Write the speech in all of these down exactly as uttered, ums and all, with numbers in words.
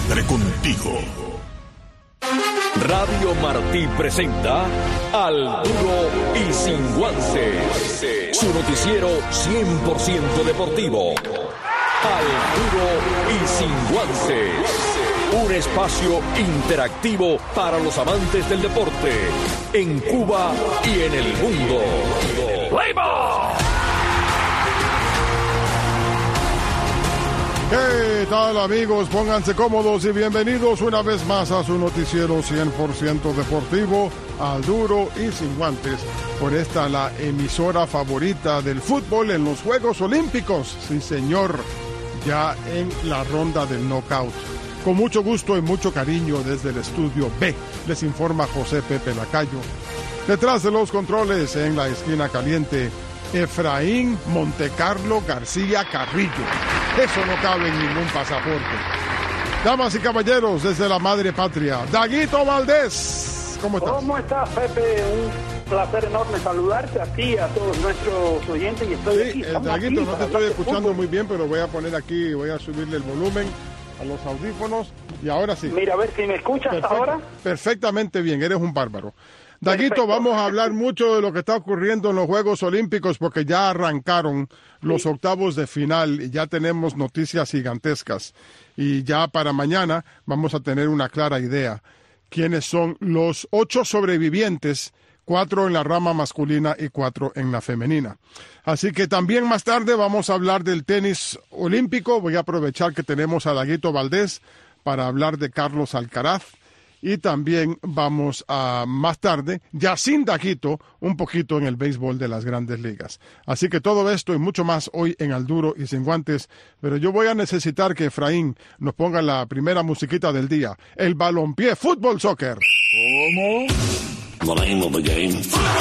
Siempre contigo. Radio Martí presenta Al Duro y Sin Guantes, su noticiero cien por ciento deportivo. Al Duro y Sin Guantes, un espacio interactivo para los amantes del deporte en Cuba y en el mundo. ¡Play ball! ¿Qué tal, amigos? Pónganse cómodos y bienvenidos una vez más a su noticiero cien por ciento deportivo, Al Duro y Sin Guantes. Por esta, la emisora favorita del fútbol en los Juegos Olímpicos. Sí, señor, ya en la ronda del knockout. Con mucho gusto y mucho cariño desde el estudio B, les informa José Pepe Lacayo. Detrás de los controles, en la esquina caliente, Efraín Montecarlo García Carrillo. Eso no cabe en ningún pasaporte. Damas y caballeros, desde la madre patria, Daguito Valdés. ¿Cómo estás? ¿Cómo estás, Pepe? Un placer enorme saludarte a ti y a todos nuestros oyentes. Y estoy sí, aquí. el Daguito, no te estoy escuchando muy bien, pero voy a poner aquí, voy a subirle el volumen a los audífonos. Y ahora sí. Mira, a ver si me escuchas. Perfecto, ahora. Perfectamente bien, eres un bárbaro. Daguito, vamos a hablar mucho de lo que está ocurriendo en los Juegos Olímpicos porque ya arrancaron los sí. octavos de final y ya tenemos noticias gigantescas. Y ya para mañana vamos a tener una clara idea quiénes son los ocho sobrevivientes, cuatro en la rama masculina y cuatro en la femenina. Así que también más tarde vamos a hablar del tenis olímpico. Voy a aprovechar que tenemos a Daguito Valdés para hablar de Carlos Alcaraz. Y también vamos a, más tarde, ya sin Daguito, un poquito en el béisbol de las Grandes Ligas. Así que todo esto y mucho más hoy en Al Duro y Sin Guantes. Pero yo voy a necesitar que Efraín nos ponga la primera musiquita del día. El balompié, fútbol, soccer. ¿Cómo? The name of the game.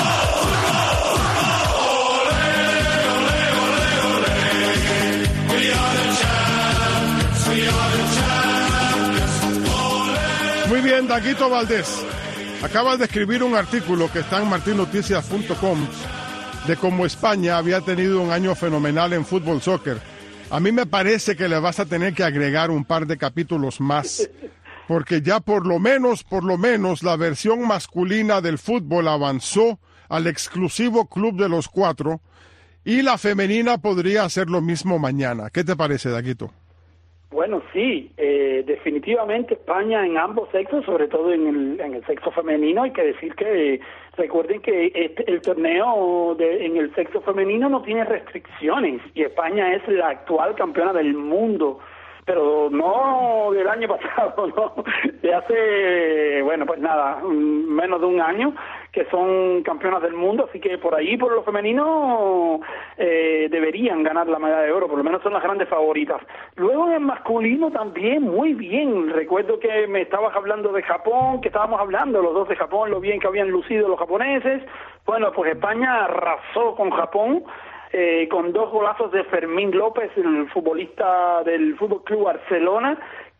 Muy bien, Daguito Valdés. Acabas de escribir un artículo que está en martin noticias punto com de cómo España había tenido un año fenomenal en fútbol soccer. A mí me parece que le vas a tener que agregar un par de capítulos más, porque ya por lo menos, por lo menos, la versión masculina del fútbol avanzó al exclusivo club de los cuatro y la femenina podría hacer lo mismo mañana. ¿Qué te parece, Daguito? Bueno, sí, eh, definitivamente España en ambos sexos, sobre todo en el, en el sexo femenino, hay que decir que eh, recuerden que este, el torneo de, en el sexo femenino no tiene restricciones y España es la actual campeona del mundo, pero no del año pasado, no, de hace, bueno, pues nada, menos de un año que son campeonas del mundo, así que por ahí, por lo femenino, eh, deberían ganar la medalla de oro, por lo menos son las grandes favoritas. Luego en el masculino también, muy bien, recuerdo que me estabas hablando de Japón, que estábamos hablando los dos de Japón, lo bien que habían lucido los japoneses. Bueno, pues España arrasó con Japón, eh, con dos golazos de Fermín López, el futbolista del Fútbol Club Barcelona,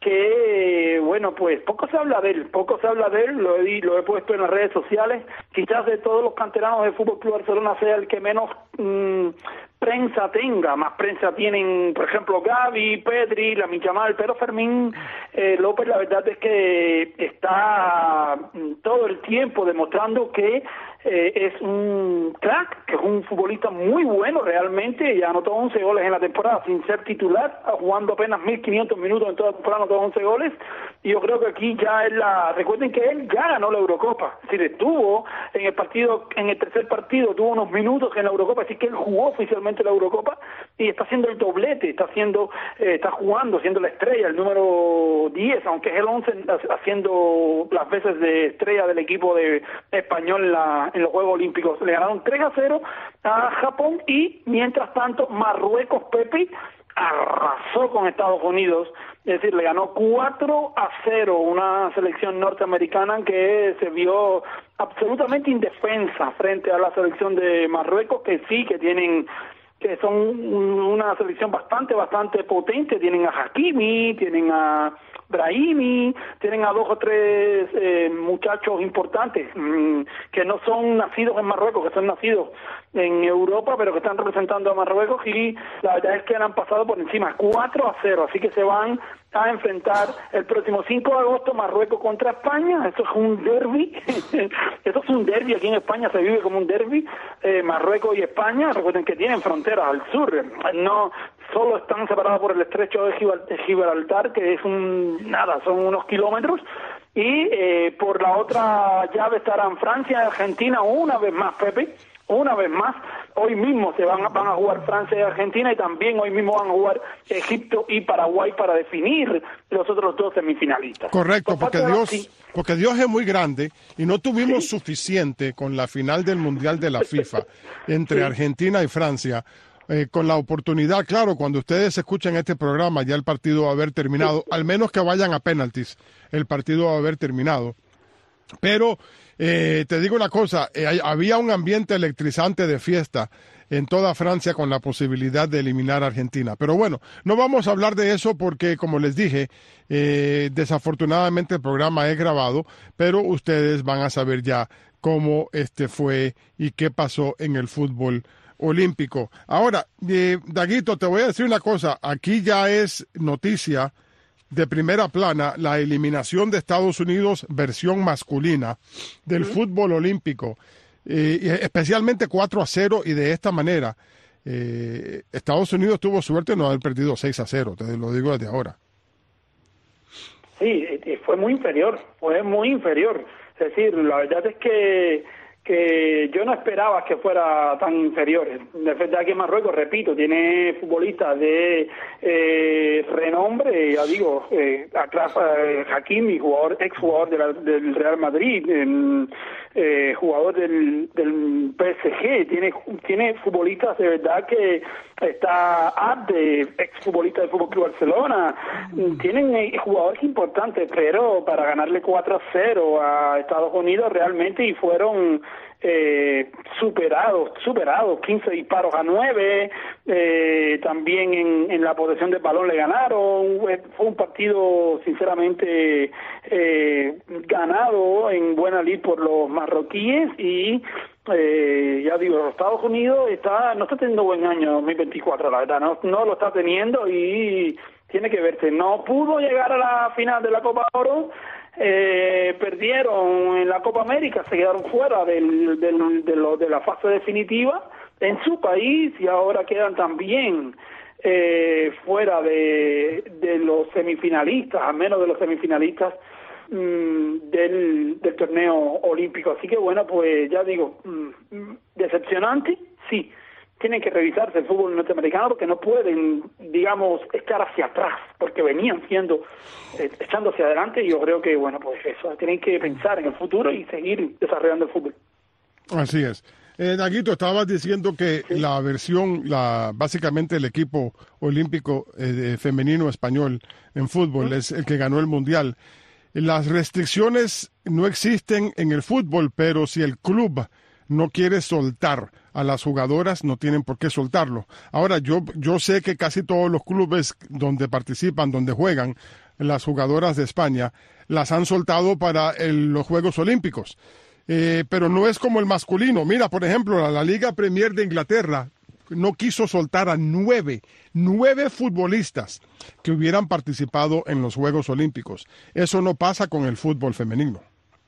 que, bueno, pues poco se habla de él, poco se habla de él, lo he, lo he puesto en las redes sociales, quizás de todos los canteranos del Fútbol Club Barcelona sea el que menos mmm, prensa tenga, más prensa tienen, por ejemplo, Gavi, Pedri, Lamine Yamal, pero Fermín eh, López, la verdad es que está todo el tiempo demostrando que eh, es un crack, que es un futbolista muy bueno realmente, ya anotó once goles en la temporada sin ser titular, jugando apenas mil quinientos minutos en toda la temporada, anotó once goles, y yo creo que aquí ya es la, recuerden que él ya ganó la Eurocopa, es decir, estuvo en el partido, en el tercer partido, tuvo unos minutos en la Eurocopa, así que él jugó oficialmente la Eurocopa, y está haciendo el doblete, está haciendo, eh, está jugando, siendo la estrella, el número diez, aunque es el once, haciendo las veces de estrella del equipo de español en, la, en los Juegos Olímpicos. Le ganaron tres a cero a Japón y, mientras tanto, Marruecos, Pepe, arrasó con Estados Unidos, es decir, le ganó cuatro a cero una selección norteamericana que se vio absolutamente indefensa frente a la selección de Marruecos, que sí, que tienen que son una selección bastante, bastante potente, tienen a Hakimi, tienen a Brahimi, tienen a dos o tres eh, muchachos importantes mmm, que no son nacidos en Marruecos, que son nacidos en Europa, pero que están representando a Marruecos, y la verdad es que han pasado por encima cuatro a cero, así que se van a enfrentar el próximo cinco de agosto Marruecos contra España. Eso es un derbi, eso es un derbi, aquí en España se vive como un derbi, eh, Marruecos y España, recuerden que tienen fronteras al sur, no solo están separados por el estrecho de Gibraltar, que es un, nada, son unos kilómetros, y eh, por la otra llave estarán Francia y Argentina una vez más, Pepe, una vez más. Hoy mismo se van, van a jugar Francia y Argentina, y también hoy mismo van a jugar Egipto y Paraguay para definir los otros dos semifinalistas. Correcto, porque Dios, sí. porque Dios es muy grande y no tuvimos sí. suficiente con la final del Mundial de la FIFA entre sí. Argentina y Francia. Eh, con la oportunidad, claro, cuando ustedes escuchan este programa ya el partido va a haber terminado, sí. al menos que vayan a penaltis, el partido va a haber terminado. Pero eh, te digo una cosa, eh, había un ambiente electrizante de fiesta en toda Francia con la posibilidad de eliminar a Argentina. Pero bueno, no vamos a hablar de eso porque, como les dije, eh, desafortunadamente el programa es grabado, pero ustedes van a saber ya cómo este fue y qué pasó en el fútbol olímpico. Ahora, eh, Daguito, te voy a decir una cosa, aquí ya es noticia de primera plana la eliminación de Estados Unidos versión masculina del uh-huh. fútbol olímpico, eh, especialmente cuatro a cero, y de esta manera eh, Estados Unidos tuvo suerte de no haber perdido seis a cero, te lo digo desde ahora. Sí, fue muy inferior, fue muy inferior, es decir, la verdad es que que yo no esperaba que fuera tan inferior. De verdad que Marruecos, repito, tiene futbolistas de eh, renombre, ya digo, eh, Achraf eh, Hakimi, jugador, ex jugador de la, del Real Madrid, eh, eh, jugador del, del P S G, tiene tiene futbolistas de verdad que está Abde, ex futbolista del Fútbol Club Barcelona, mm. tienen eh, jugadores importantes, pero para ganarle cuatro a cero a Estados Unidos realmente, y fueron Eh, superados, superados, quince disparos a nueve, eh, también en, en la posesión del balón le ganaron. Fue un partido sinceramente eh, ganado en buena lid por los marroquíes, y eh, ya digo, los Estados Unidos está no está teniendo buen año dos mil veinticuatro, la verdad, no, no lo está teniendo, y tiene que verse, no pudo llegar a la final de la Copa Oro. Eh, perdieron en la Copa América, se quedaron fuera del, del, de, lo, de la fase definitiva en su país, y ahora quedan también eh, fuera de, de los semifinalistas, a menos de los semifinalistas mmm, del, del torneo olímpico. Así que bueno, pues ya digo, mmm, decepcionante, sí. Tienen que revisarse el fútbol norteamericano, porque no pueden, digamos, estar hacia atrás, porque venían siendo, eh, echando hacia adelante, y yo creo que, bueno, pues eso, tienen que pensar en el futuro y seguir desarrollando el fútbol. Así es. Eh, Daguito, estabas diciendo que sí. la versión, la básicamente el equipo olímpico eh, femenino español en fútbol ¿Sí? es el que ganó el Mundial. Las restricciones no existen en el fútbol, pero si el club no quiere soltar a las jugadoras, no tienen por qué soltarlo. Ahora, yo yo sé que casi todos los clubes donde participan, donde juegan las jugadoras de España, las han soltado para el, los Juegos Olímpicos. Eh, pero no es como el masculino. Mira, por ejemplo, la, la Liga Premier de Inglaterra no quiso soltar a nueve, nueve futbolistas que hubieran participado en los Juegos Olímpicos. Eso no pasa con el fútbol femenino.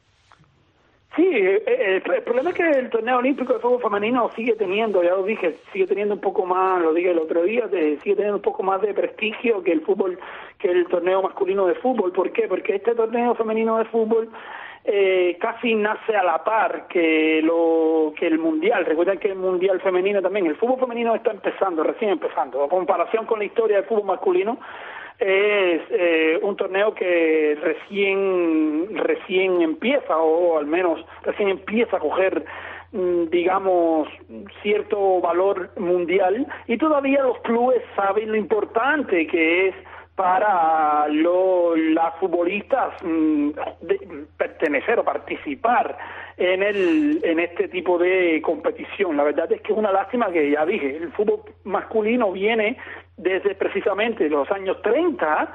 Sí, el, el problema es que el torneo olímpico de fútbol femenino sigue teniendo, ya lo dije, sigue teniendo un poco más, lo dije el otro día, de, sigue teniendo un poco más de prestigio que el fútbol, que el torneo masculino de fútbol. ¿Por qué? Porque este torneo femenino de fútbol eh, casi nace a la par que lo que el mundial. Recuerden que el mundial femenino también, el fútbol femenino está empezando, recién empezando, en comparación con la historia del fútbol masculino. Es eh, un torneo que recién recién empieza, o al menos recién empieza a coger, digamos, cierto valor mundial, y todavía los clubes saben lo importante que es para lo, las futbolistas mmm, de, pertenecer o participar en el en este tipo de competición. La verdad es que es una lástima que, ya dije, el fútbol masculino viene desde precisamente los años treinta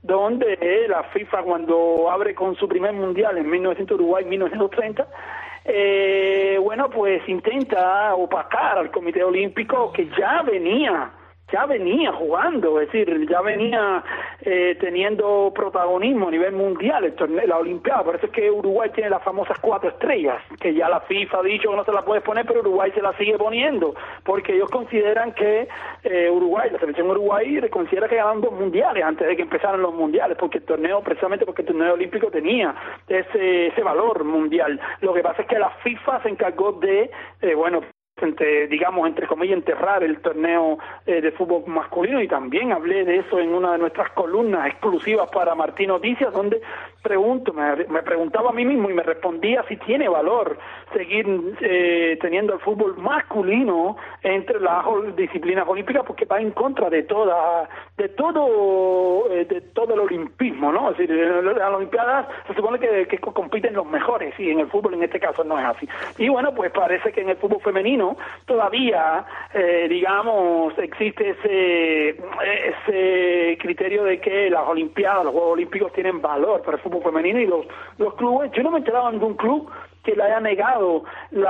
donde eh, la FIFA, cuando abre con su primer mundial en mil novecientos Uruguay, mil novecientos treinta, eh, bueno, pues intenta opacar al Comité Olímpico, que ya venía ya venía jugando, es decir, ya venía eh, teniendo protagonismo a nivel mundial, el torneo, la Olimpiada. Por eso es que Uruguay tiene las famosas cuatro estrellas, que ya la FIFA ha dicho que no se la puede poner, pero Uruguay se la sigue poniendo, porque ellos consideran que eh, Uruguay, la selección Uruguay, considera que ganaron dos mundiales antes de que empezaran los mundiales, porque el torneo, precisamente porque el torneo olímpico tenía ese, ese valor mundial. Lo que pasa es que la FIFA se encargó de, eh, bueno, entre, digamos, entre comillas, enterrar el torneo eh, de fútbol masculino, y también hablé de eso en una de nuestras columnas exclusivas para Martín Noticias, donde pregunto, me, me preguntaba a mí mismo y me respondía si tiene valor seguir eh, teniendo el fútbol masculino entre las disciplinas olímpicas, porque va en contra de toda, de todo, eh, de todo el olimpismo, ¿no? Es decir, en las Olimpiadas se supone que, que compiten los mejores, y en el fútbol en este caso no es así. Y bueno, pues parece que en el fútbol femenino todavía, eh, digamos, existe ese ese criterio de que las Olimpiadas, los Juegos Olímpicos tienen valor para el fútbol femenino, y los, los clubes, yo no me he enterado de ningún club que le haya negado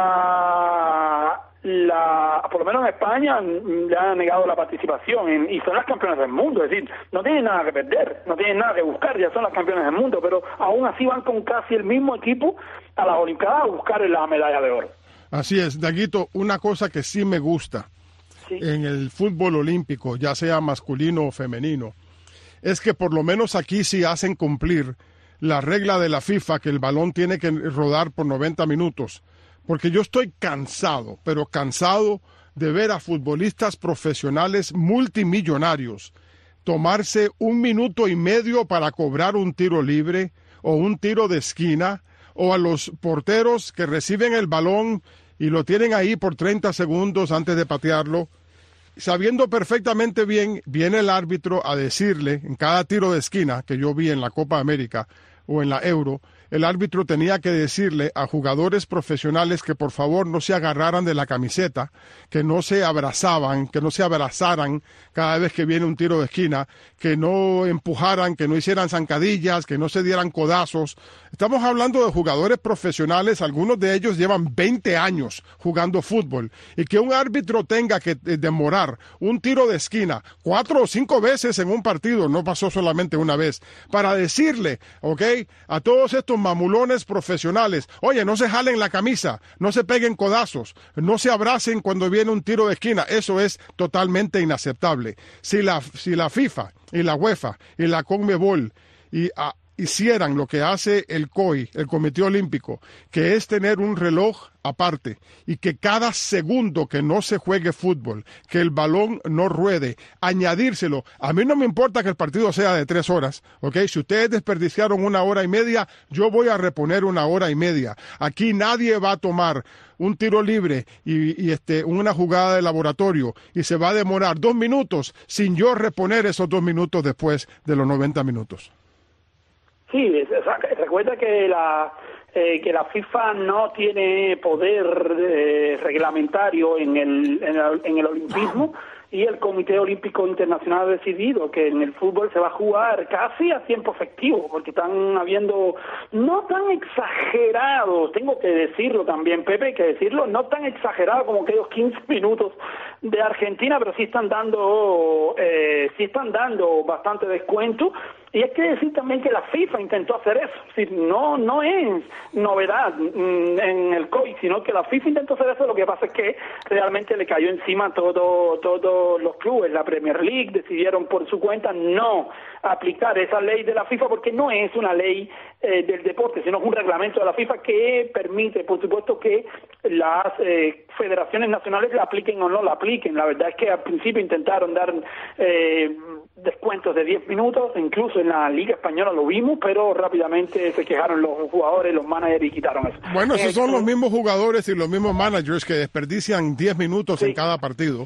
la... la por lo menos en España le han negado la participación en, y son las campeonas del mundo, es decir, no tienen nada que perder, no tienen nada que buscar, ya son las campeonas del mundo, pero aún así van con casi el mismo equipo a las Olimpiadas a buscar la medalla de oro. Así es, Daguito, una cosa que sí me gusta sí. en el fútbol olímpico, ya sea masculino o femenino, es que por lo menos aquí sí hacen cumplir la regla de la FIFA, que el balón tiene que rodar por noventa minutos, porque yo estoy cansado, pero cansado de ver a futbolistas profesionales multimillonarios tomarse un minuto y medio para cobrar un tiro libre o un tiro de esquina, o a los porteros que reciben el balón y lo tienen ahí por treinta segundos antes de patearlo, sabiendo perfectamente bien, viene el árbitro a decirle, en cada tiro de esquina que yo vi en la Copa América o en la Euro, el árbitro tenía que decirle a jugadores profesionales que por favor no se agarraran de la camiseta, que no se abrazaban, que no se abrazaran cada vez que viene un tiro de esquina, que no empujaran, que no hicieran zancadillas, que no se dieran codazos. Estamos hablando de jugadores profesionales, algunos de ellos llevan veinte años jugando fútbol, y que un árbitro tenga que demorar un tiro de esquina cuatro o cinco veces en un partido, no pasó solamente una vez, para decirle, ¿ok?, a todos estos mamulones profesionales, oye, no se jalen la camisa, no se peguen codazos, no se abracen cuando viene un tiro de esquina. Eso es totalmente inaceptable. Si la, si la FIFA y la UEFA y la CONMEBOL y a, hicieran lo que hace el C O I, el Comité Olímpico, que es tener un reloj aparte, y que cada segundo que no se juegue fútbol, que el balón no ruede, añadírselo. A mí no me importa que el partido sea de tres horas, ¿ok? Si ustedes desperdiciaron una hora y media, yo voy a reponer una hora y media. Aquí nadie va a tomar un tiro libre y, y este, una jugada de laboratorio y se va a demorar dos minutos sin yo reponer esos dos minutos después de los noventa minutos. Sí, recuerda que la eh, que la FIFA no tiene poder eh, reglamentario en el, en el en el olimpismo, y el Comité Olímpico Internacional ha decidido que en el fútbol se va a jugar casi a tiempo efectivo, porque están habiendo, no tan exagerados, tengo que decirlo también, Pepe, hay que decirlo, no tan exagerados como aquellos quince minutos de Argentina, pero sí están dando, eh, sí están dando bastante descuento. Y hay que decir también que la FIFA intentó hacer eso, es decir, no no es novedad en el C O I, sino que la FIFA intentó hacer eso. Lo que pasa es que realmente le cayó encima todo todos los clubes. La Premier League decidieron por su cuenta no aplicar esa ley de la FIFA, porque no es una ley eh, del deporte, sino es un reglamento de la FIFA que permite, por supuesto, que las eh, federaciones nacionales la apliquen o no la apliquen. La verdad es que al principio intentaron dar eh, descuentos de diez minutos, incluso en la Liga Española lo vimos, pero rápidamente se quejaron los jugadores, los managers, y quitaron eso. Bueno, esos son los mismos jugadores y los mismos managers que desperdician diez minutos sí. en cada partido.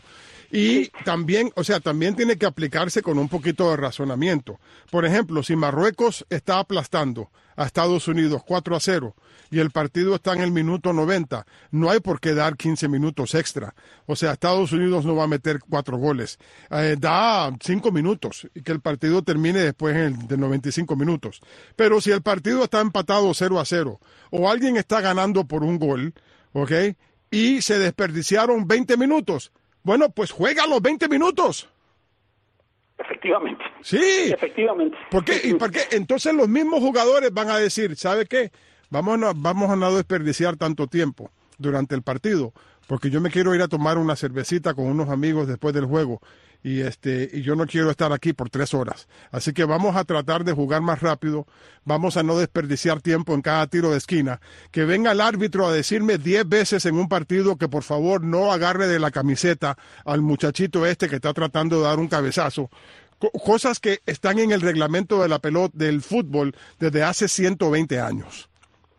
Y también, o sea, también tiene que aplicarse con un poquito de razonamiento. Por ejemplo, si Marruecos está aplastando a Estados Unidos cuatro a cero y el partido está en el minuto noventa, no hay por qué dar quince minutos extra. O sea, Estados Unidos no va a meter cuatro goles. Eh, da cinco minutos y que el partido termine después en el de noventa y cinco minutos. Pero si el partido está empatado cero a cero o alguien está ganando por un gol, ¿ok? Y se desperdiciaron veinte minutos, bueno, pues juega los veinte minutos. Efectivamente. Sí. Efectivamente. ¿Por qué? ¿Y por qué? Entonces los mismos jugadores van a decir, ¿sabe qué? Vamos a, no, vamos a no desperdiciar tanto tiempo durante el partido, porque yo me quiero ir a tomar una cervecita con unos amigos después del juego y este y yo no quiero estar aquí por tres horas. Así que vamos a tratar de jugar más rápido, vamos a no desperdiciar tiempo en cada tiro de esquina. Que venga el árbitro a decirme diez veces en un partido que por favor no agarre de la camiseta al muchachito este que está tratando de dar un cabezazo. Co- cosas que están en el reglamento de la pelota del fútbol desde hace ciento veinte años.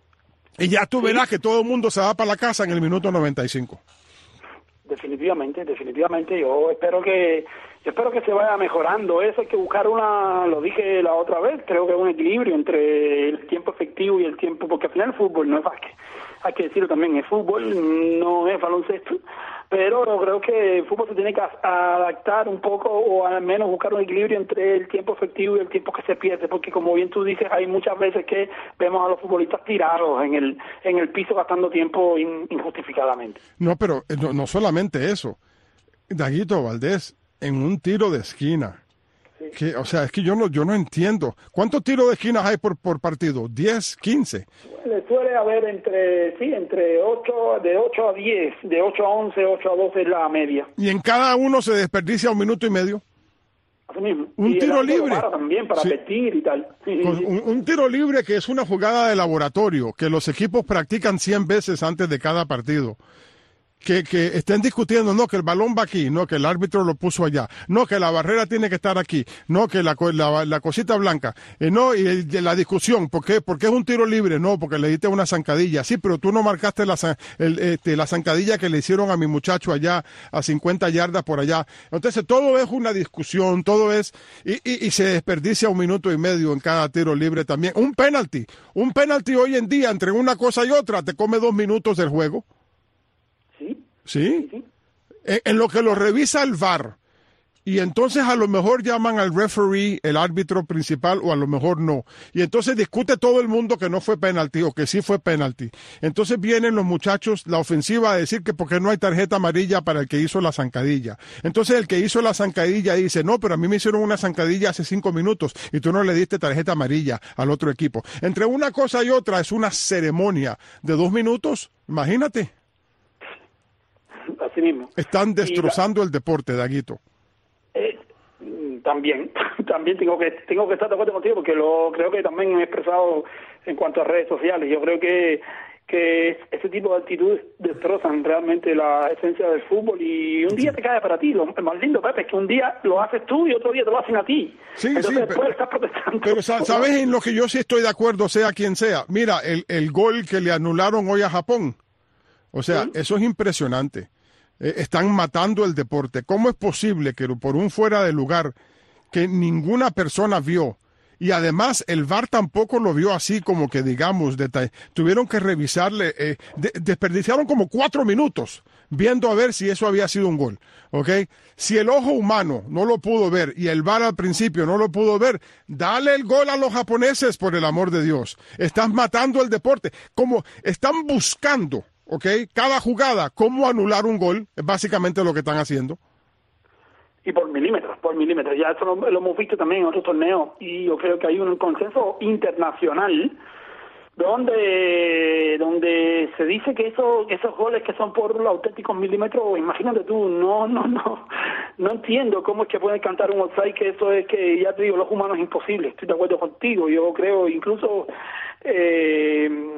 Y ya tú verás que todo el mundo se va para la casa en el minuto noventa y cinco. Definitivamente, definitivamente. Yo espero que yo espero que se vaya mejorando. Eso hay que buscar una, lo dije la otra vez, creo que es un equilibrio entre el tiempo efectivo y el tiempo, porque al final el fútbol no es básquet. Hay que decirlo también, el fútbol no es baloncesto, pero creo que el fútbol se tiene que adaptar un poco o al menos buscar un equilibrio entre el tiempo efectivo y el tiempo que se pierde, porque como bien tú dices, hay muchas veces que vemos a los futbolistas tirados en el en el piso gastando tiempo in, injustificadamente. No, pero no, no solamente eso. Daguito Valdés, en un tiro de esquina. Sí. Que, o sea, es que yo no yo no entiendo. ¿Cuántos tiros de esquina hay por, por partido? ¿diez, quince? Le suele haber entre, sí, entre ocho, de ocho a diez, de ocho a once, ocho a doce es la media. ¿Y en cada uno se desperdicia un minuto y medio? Así mismo. Un y tiro libre. Para también, para sí. Vestir y tal. Sí, Con sí. Un, un tiro libre que es una jugada de laboratorio, que los equipos practican cien veces antes de cada partido. Que, que estén discutiendo, no, que el balón va aquí, no, que el árbitro lo puso allá, no, que la barrera tiene que estar aquí, no, que la, la, la cosita blanca, eh, no, y, y la discusión, ¿por qué? ¿Por qué es un tiro libre? No, porque le diste una zancadilla, sí, pero tú no marcaste la, el, este, la zancadilla que le hicieron a mi muchacho allá, a cincuenta yardas por allá. Entonces todo es una discusión, todo es, y, y, y se desperdicia un minuto y medio en cada tiro libre también. Un penalti, un penalti hoy en día, entre una cosa y otra, te come dos minutos del juego. ¿Sí? Sí. En, en lo que lo revisa el V A R. Y entonces a lo mejor llaman al referee, el árbitro principal, o a lo mejor no. Y entonces discute todo el mundo que no fue penalti o que sí fue penalti. Entonces vienen los muchachos, la ofensiva, a decir que porque no hay tarjeta amarilla para el que hizo la zancadilla. Entonces el que hizo la zancadilla dice, no, pero a mí me hicieron una zancadilla hace cinco minutos y tú no le diste tarjeta amarilla al otro equipo. Entre una cosa y otra es una ceremonia de dos minutos, imagínate. Así mismo. Están destrozando la, el deporte, Daguito. Eh, también, también tengo que tengo que estar de acuerdo contigo porque lo creo que también he expresado en cuanto a redes sociales. Yo creo que que ese tipo de actitudes destrozan realmente la esencia del fútbol y un día te cae para ti. Lo más lindo, Pepe, es que un día lo haces tú y otro día te lo hacen a ti. Sí, Entonces sí, después pero, estás protestando. Pero ¿sabes en lo que yo sí estoy de acuerdo, sea quien sea? Mira, el, el gol que le anularon hoy a Japón. O sea, ¿sí? Eso es impresionante. Eh, están matando el deporte. ¿Cómo es posible que por un fuera de lugar que ninguna persona vio, y además el V A R tampoco lo vio así como que digamos, detalle, tuvieron que revisarle, eh, de, desperdiciaron como cuatro minutos viendo a ver si eso había sido un gol, ¿ok? Si el ojo humano no lo pudo ver y el V A R al principio no lo pudo ver, dale el gol a los japoneses, por el amor de Dios. Estás matando el deporte. Como están buscando, ¿ok? Cada jugada, cómo anular un gol, es básicamente lo que están haciendo. Y por milímetros, por milímetros. Ya eso lo, lo hemos visto también en otros torneos y yo creo que hay un consenso internacional donde donde se dice que eso, esos goles que son por los auténticos milímetros, imagínate tú, no no no no entiendo cómo es que pueden cantar un offside, que eso es que, ya te digo, los humanos es imposible. Estoy de acuerdo contigo. Yo creo incluso eh,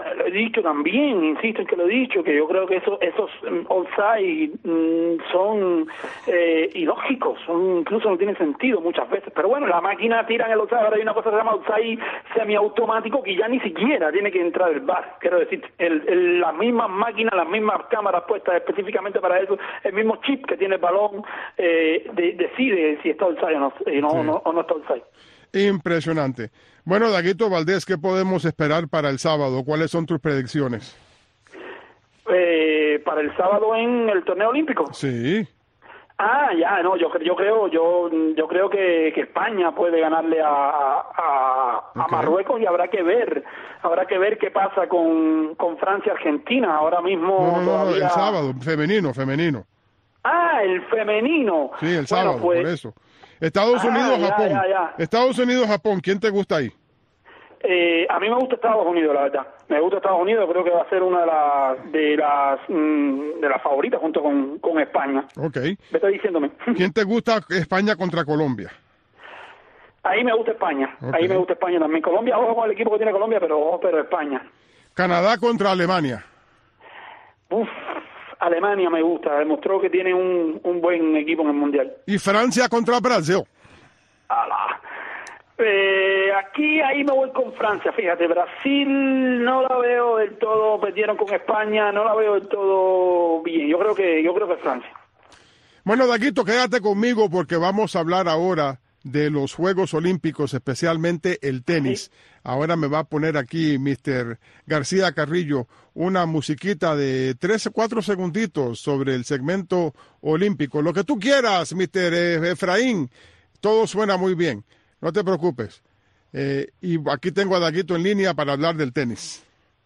lo he dicho también, insisto en que lo he dicho, que yo creo que eso, esos um, offside um, son eh, ilógicos, son, incluso no tienen sentido muchas veces. Pero bueno, la máquina tira en el offside, ahora hay una cosa que se llama offside semiautomático que ya ni siquiera tiene que entrar el V A R. Quiero decir, el, el, las mismas máquinas, las mismas cámaras puestas específicamente para eso, el mismo chip que tiene el balón, eh, de, decide si está offside o no, eh, no, sí. no, o no está offside. Impresionante. Bueno, Daguito Valdés, ¿qué podemos esperar para el sábado? ¿Cuáles son tus predicciones? Eh, para el sábado en el torneo olímpico. Sí. Ah, ya, no, yo, yo creo, yo, yo creo que, que España puede ganarle a, a, a okay. Marruecos, y habrá que ver, habrá que ver qué pasa con, con Francia, Argentina. Ahora mismo no, no, todavía... no, el sábado, femenino, femenino. Ah, el femenino. Sí, el sábado, bueno, pues... por eso. Estados ah, Unidos, ya, Japón. Ya, ya. Estados Unidos, Japón. ¿Quién te gusta ahí? Eh, a mí me gusta Estados Unidos, la verdad. Me gusta Estados Unidos. Creo que va a ser una de las de las mm, de las favoritas junto con, con España. Okay. Me está diciéndome. ¿Quién te gusta España contra Colombia? Ahí me gusta España. Okay. Ahí me gusta España también. Colombia, ojo con el equipo que tiene Colombia, pero ojo, pero España. Canadá contra Alemania. Uf. Alemania me gusta, demostró que tiene un, un buen equipo en el Mundial. ¿Y Francia contra Brasil? ¡Hala! Eh, aquí, ahí me voy con Francia, fíjate. Brasil no la veo del todo, perdieron con España, no la veo del todo bien. Yo creo que, yo creo que Francia. Bueno, Daguito, quédate conmigo porque vamos a hablar ahora de los Juegos Olímpicos, especialmente el tenis. Sí. Ahora me va a poner aquí mister García Carrillo una musiquita de tres o cuatro segunditos sobre el segmento olímpico. Lo que tú quieras, mister Efraín, todo suena muy bien. No te preocupes. Eh, y aquí tengo a Daguito en línea para hablar del tenis.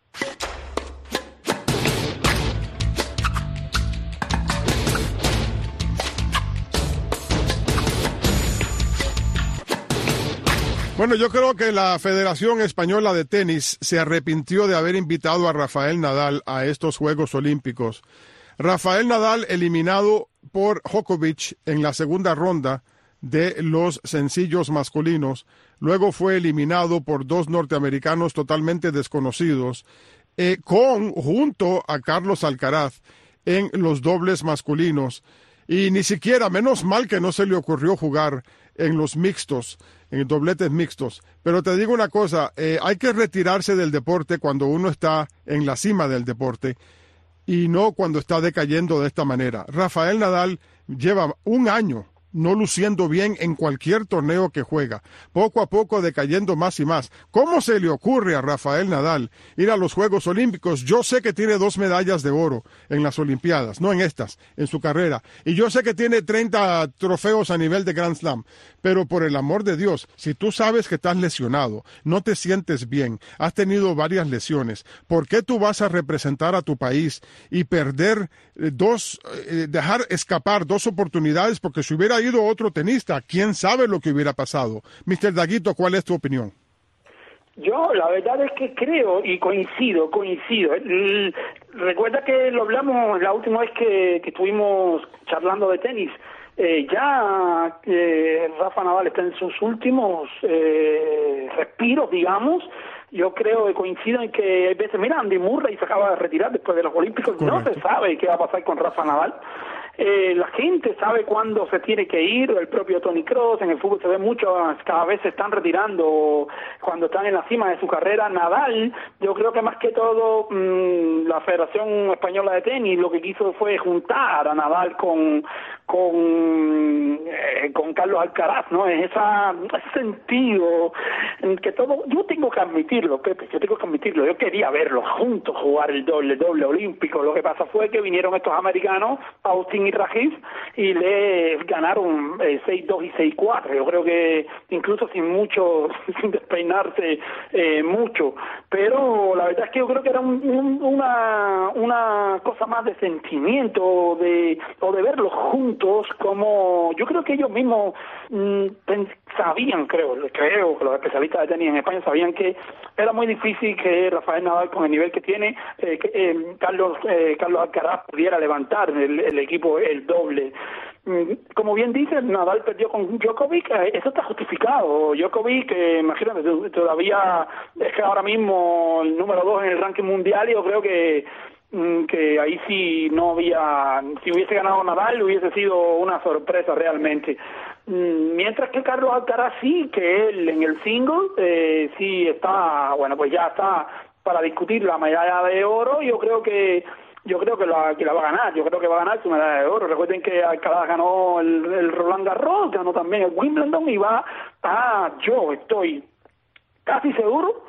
Bueno, yo creo que la Federación Española de Tenis se arrepintió de haber invitado a Rafael Nadal a estos Juegos Olímpicos. Rafael Nadal eliminado por Djokovic en la segunda ronda de los sencillos masculinos. Luego fue eliminado por dos norteamericanos totalmente desconocidos, eh, con junto a Carlos Alcaraz en los dobles masculinos. Y ni siquiera, menos mal que no se le ocurrió jugar en los mixtos, en dobletes mixtos. Pero te digo una cosa, eh, hay que retirarse del deporte cuando uno está en la cima del deporte y no cuando está decayendo de esta manera. Rafael Nadal lleva un año no luciendo bien en cualquier torneo que juega, poco a poco decayendo más y más. ¿Cómo se le ocurre a Rafael Nadal ir a los Juegos Olímpicos? Yo sé que tiene dos medallas de oro en las Olimpiadas, no en estas, en su carrera, y yo sé que tiene treinta trofeos a nivel de Grand Slam, pero por el amor de Dios, si tú sabes que estás lesionado, no te sientes bien, has tenido varias lesiones, ¿por qué tú vas a representar a tu país y perder eh, dos, eh, dejar escapar dos oportunidades? Porque si hubiera ido otro tenista, quién sabe lo que hubiera pasado. mister Daguito, ¿cuál es tu opinión? Yo la verdad es que creo y coincido, coincido. Recuerda que lo hablamos la última vez que, que estuvimos charlando de tenis. Eh, ya eh, Rafa Nadal está en sus últimos eh, respiros, digamos. Yo creo que coincido en que hay veces, mira, Andy Murray se acaba de retirar después de los Olímpicos. Correcto. No se sabe qué va a pasar con Rafa Nadal. Eh, la gente sabe cuándo se tiene que ir, el propio Toni Kroos, en el fútbol se ve mucho, cada vez se están retirando cuando están en la cima de su carrera. Nadal, yo creo que más que todo mmm, la Federación Española de Tenis lo que quiso fue juntar a Nadal con con eh, con Carlos Alcaraz, ¿no? En esa, ese sentido en que todo, yo tengo que admitirlo, Pepe, yo tengo que admitirlo, yo quería verlos juntos jugar el doble, el doble olímpico. Lo que pasa fue que vinieron estos americanos, Austin y Rajiv, y le ganaron eh, seis dos y seis cuatro. Yo creo que incluso sin mucho, sin despeinarse eh, mucho, pero la verdad es que yo creo que era un, un, una una cosa más de sentimiento, de o de verlos juntos, minutos como yo creo que ellos mismos mmm, sabían, creo, creo que los especialistas de tenis en España sabían que era muy difícil que Rafael Nadal, con el nivel que tiene, eh, que, eh, Carlos eh, Carlos Alcaraz pudiera levantar el, el equipo el doble. Como bien dice, Nadal perdió con Djokovic, eh, eso está justificado. Djokovic, eh, imagínate, todavía es que ahora mismo el número dos en el ranking mundial, y yo creo que que ahí sí no había, si hubiese ganado Nadal hubiese sido una sorpresa realmente. Mientras que Carlos Alcaraz sí, que él en el single eh, sí está, bueno, pues ya está para discutir la medalla de oro. Yo creo que yo creo que la, que la va a ganar, yo creo que va a ganar su medalla de oro. Recuerden que Alcaraz ganó el, el Roland Garros, ganó también el Wimbledon y va a, yo estoy casi seguro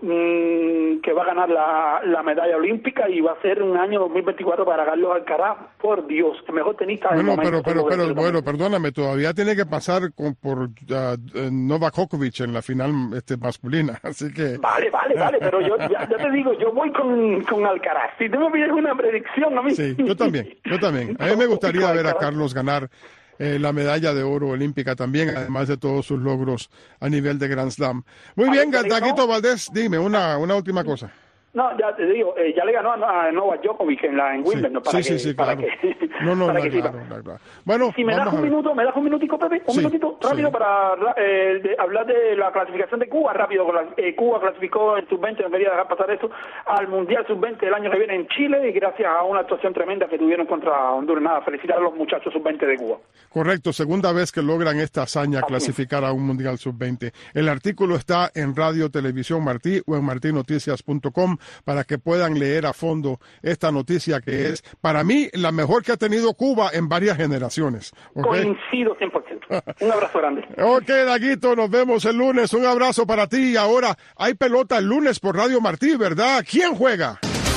mmm, que va a ganar la, la medalla olímpica, y va a ser un año dos mil veinticuatro para Carlos Alcaraz, por Dios, el mejor tenista del bueno, momento. Pero, pero, pero, bueno, perdóname, todavía tiene que pasar con, por uh, Novak Djokovic en la final este, masculina, así que... Vale, vale, vale, pero yo ya, ya te digo, yo voy con, con Alcaraz. Si tú me pides una predicción a mí... Sí, yo también, yo también. A mí me gustaría ver a Carlos ganar Eh, la medalla de oro olímpica también, además de todos sus logros a nivel de Grand Slam. Muy bien, Daguito Valdés, dime una, una última cosa. No, ya te digo, eh, ya le ganó a, a Novak Djokovic en la en Wimbledon, sí, para sí, que, sí, para claro. que, no, no, para no, que claro, sirva. claro, claro. Bueno, si me das un minuto, me das un minutico, Pepe, un sí, minutito rápido sí. para eh, de, hablar de la clasificación de Cuba, rápido. Eh, Cuba clasificó en sub veinte, no quería dejar pasar eso, al Mundial sub veinte del año que viene en Chile, y gracias a una actuación tremenda que tuvieron contra Honduras. Nada, felicitar a los muchachos sub veinte de Cuba. Correcto, segunda vez que logran esta hazaña, Así clasificar es. a un Mundial sub veinte. El artículo está en Radio Televisión Martí o en martí noticias punto com para que puedan leer a fondo esta noticia, que es, para mí, la mejor que ha tenido Cuba en varias generaciones. ¿Okay? Coincido cien por ciento. Un abrazo grande. Ok, Daguito, nos vemos el lunes. Un abrazo para ti. Y ahora hay pelota el lunes por Radio Martí, ¿verdad? ¿Quién juega?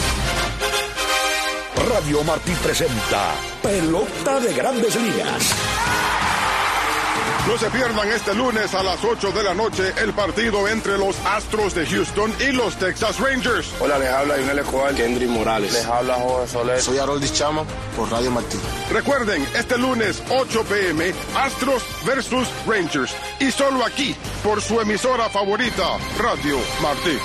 Radio Martí presenta Pelota de Grandes Ligas. No se pierdan este lunes a las ocho de la noche el partido entre los Astros de Houston y los Texas Rangers. Hola, les habla Yunel Escobar, Kendry Morales. Les habla Jorge Soler. Soy Haroldis Chama por Radio Martí. Recuerden, este lunes ocho p m Astros versus Rangers. Y solo aquí, por su emisora favorita, Radio Martí.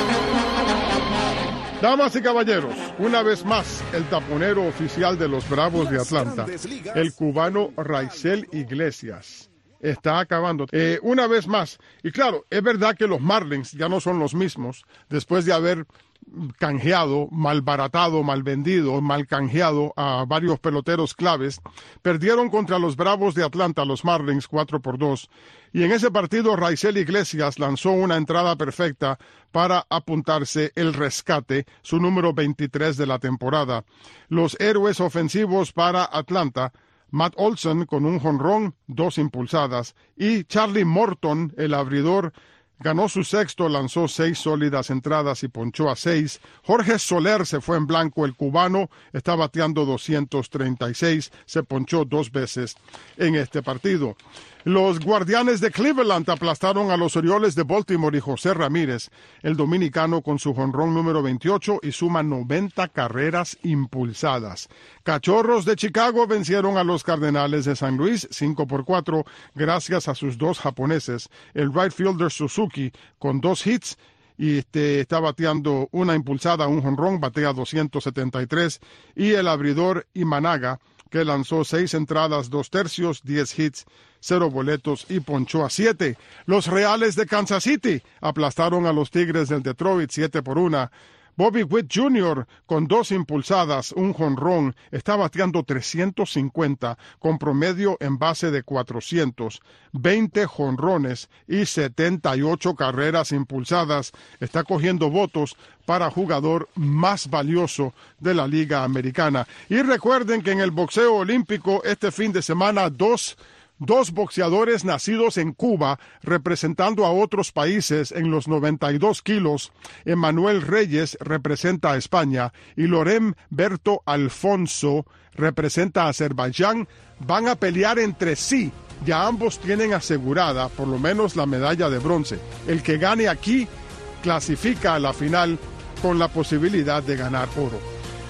Damas y caballeros, una vez más, el taponero oficial de los Bravos de Atlanta, el cubano Raisel Iglesias, está acabando. Eh, una vez más, y claro, es verdad que los Marlins ya no son los mismos después de haber canjeado, malbaratado, mal vendido, mal canjeado a varios peloteros claves. Perdieron contra los Bravos de Atlanta, los Marlins, cuatro por dos. Y en ese partido, Raisel Iglesias lanzó una entrada perfecta para apuntarse el rescate, su número veintitrés de la temporada. Los héroes ofensivos para Atlanta, Matt Olson con un jonrón, dos impulsadas, y Charlie Morton, el abridor, ganó su sexto, lanzó seis sólidas entradas y ponchó a seis. Jorge Soler se fue en blanco, el cubano está bateando doscientos treinta y seis, se ponchó dos veces en este partido. Los Guardianes de Cleveland aplastaron a los Orioles de Baltimore y José Ramírez, el dominicano, con su jonrón número veintiocho y suma noventa carreras impulsadas. Cachorros de Chicago vencieron a los Cardenales de San Luis cinco por cuatro gracias a sus dos japoneses, el right fielder Suzuki con dos hits y este, está bateando una impulsada, un jonrón, batea doscientos setenta y tres, y el abridor Imanaga, que lanzó seis entradas, dos tercios, diez hits, cero boletos y ponchó a siete. Los Reales de Kansas City aplastaron a los Tigres del Detroit siete por una. Bobby Witt junior con dos impulsadas, un jonrón, está bateando trescientos cincuenta con promedio en base de cuatrocientos, veinte jonrones y setenta y ocho carreras impulsadas. Está cogiendo votos para jugador más valioso de la Liga Americana. Y recuerden que en el boxeo olímpico este fin de semana dos Dos boxeadores nacidos en Cuba, representando a otros países en los noventa y dos kilos. Emanuel Reyes representa a España y Lorem Berto Alfonso representa a Azerbaiyán. Van a pelear entre sí. Ya ambos tienen asegurada por lo menos la medalla de bronce. El que gane aquí clasifica a la final con la posibilidad de ganar oro.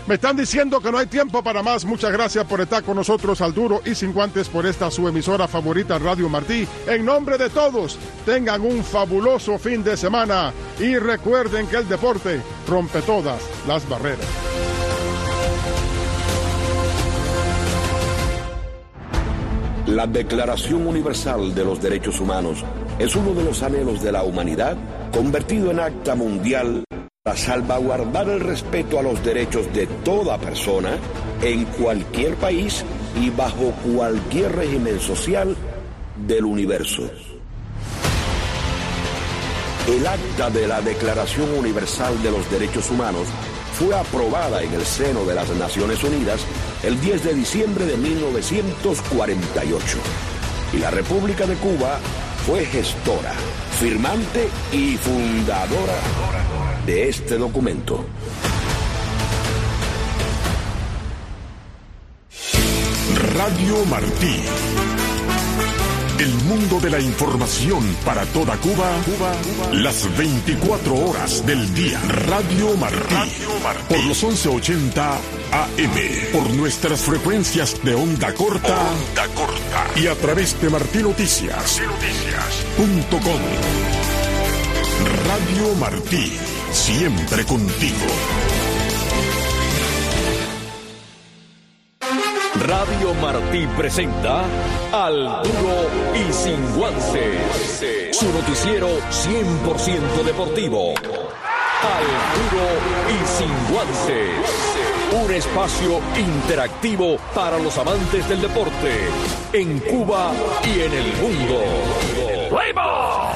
Me están diciendo que no hay tiempo para más. Muchas gracias por estar con nosotros al Duro y Sin Guantes por esta su emisora favorita, Radio Martí. En nombre de todos, tengan un fabuloso fin de semana y recuerden que el deporte rompe todas las barreras. La Declaración Universal de los Derechos Humanos es uno de los anhelos de la humanidad convertido en acta mundial para salvaguardar el respeto a los derechos de toda persona en cualquier país y bajo cualquier régimen social del universo. El acta de la Declaración Universal de los Derechos Humanos fue aprobada en el seno de las Naciones Unidas el diez de diciembre de mil novecientos cuarenta y ocho. Y la República de Cuba fue gestora, firmante y fundadora de este documento. Radio Martí. El mundo de la información para toda Cuba, Cuba, Cuba, las veinticuatro horas del día. Radio Martí. Radio Martí. Por los once ochenta A M. Por nuestras frecuencias de onda corta. Onda corta. Y a través de martinoticias punto com. Radio Martí. Siempre contigo. Radio Martí presenta Al Duro y Sin Guantes, su noticiero cien por ciento deportivo. Al Duro y Sin Guantes, un espacio interactivo para los amantes del deporte en Cuba y en el mundo. ¡Play-ball!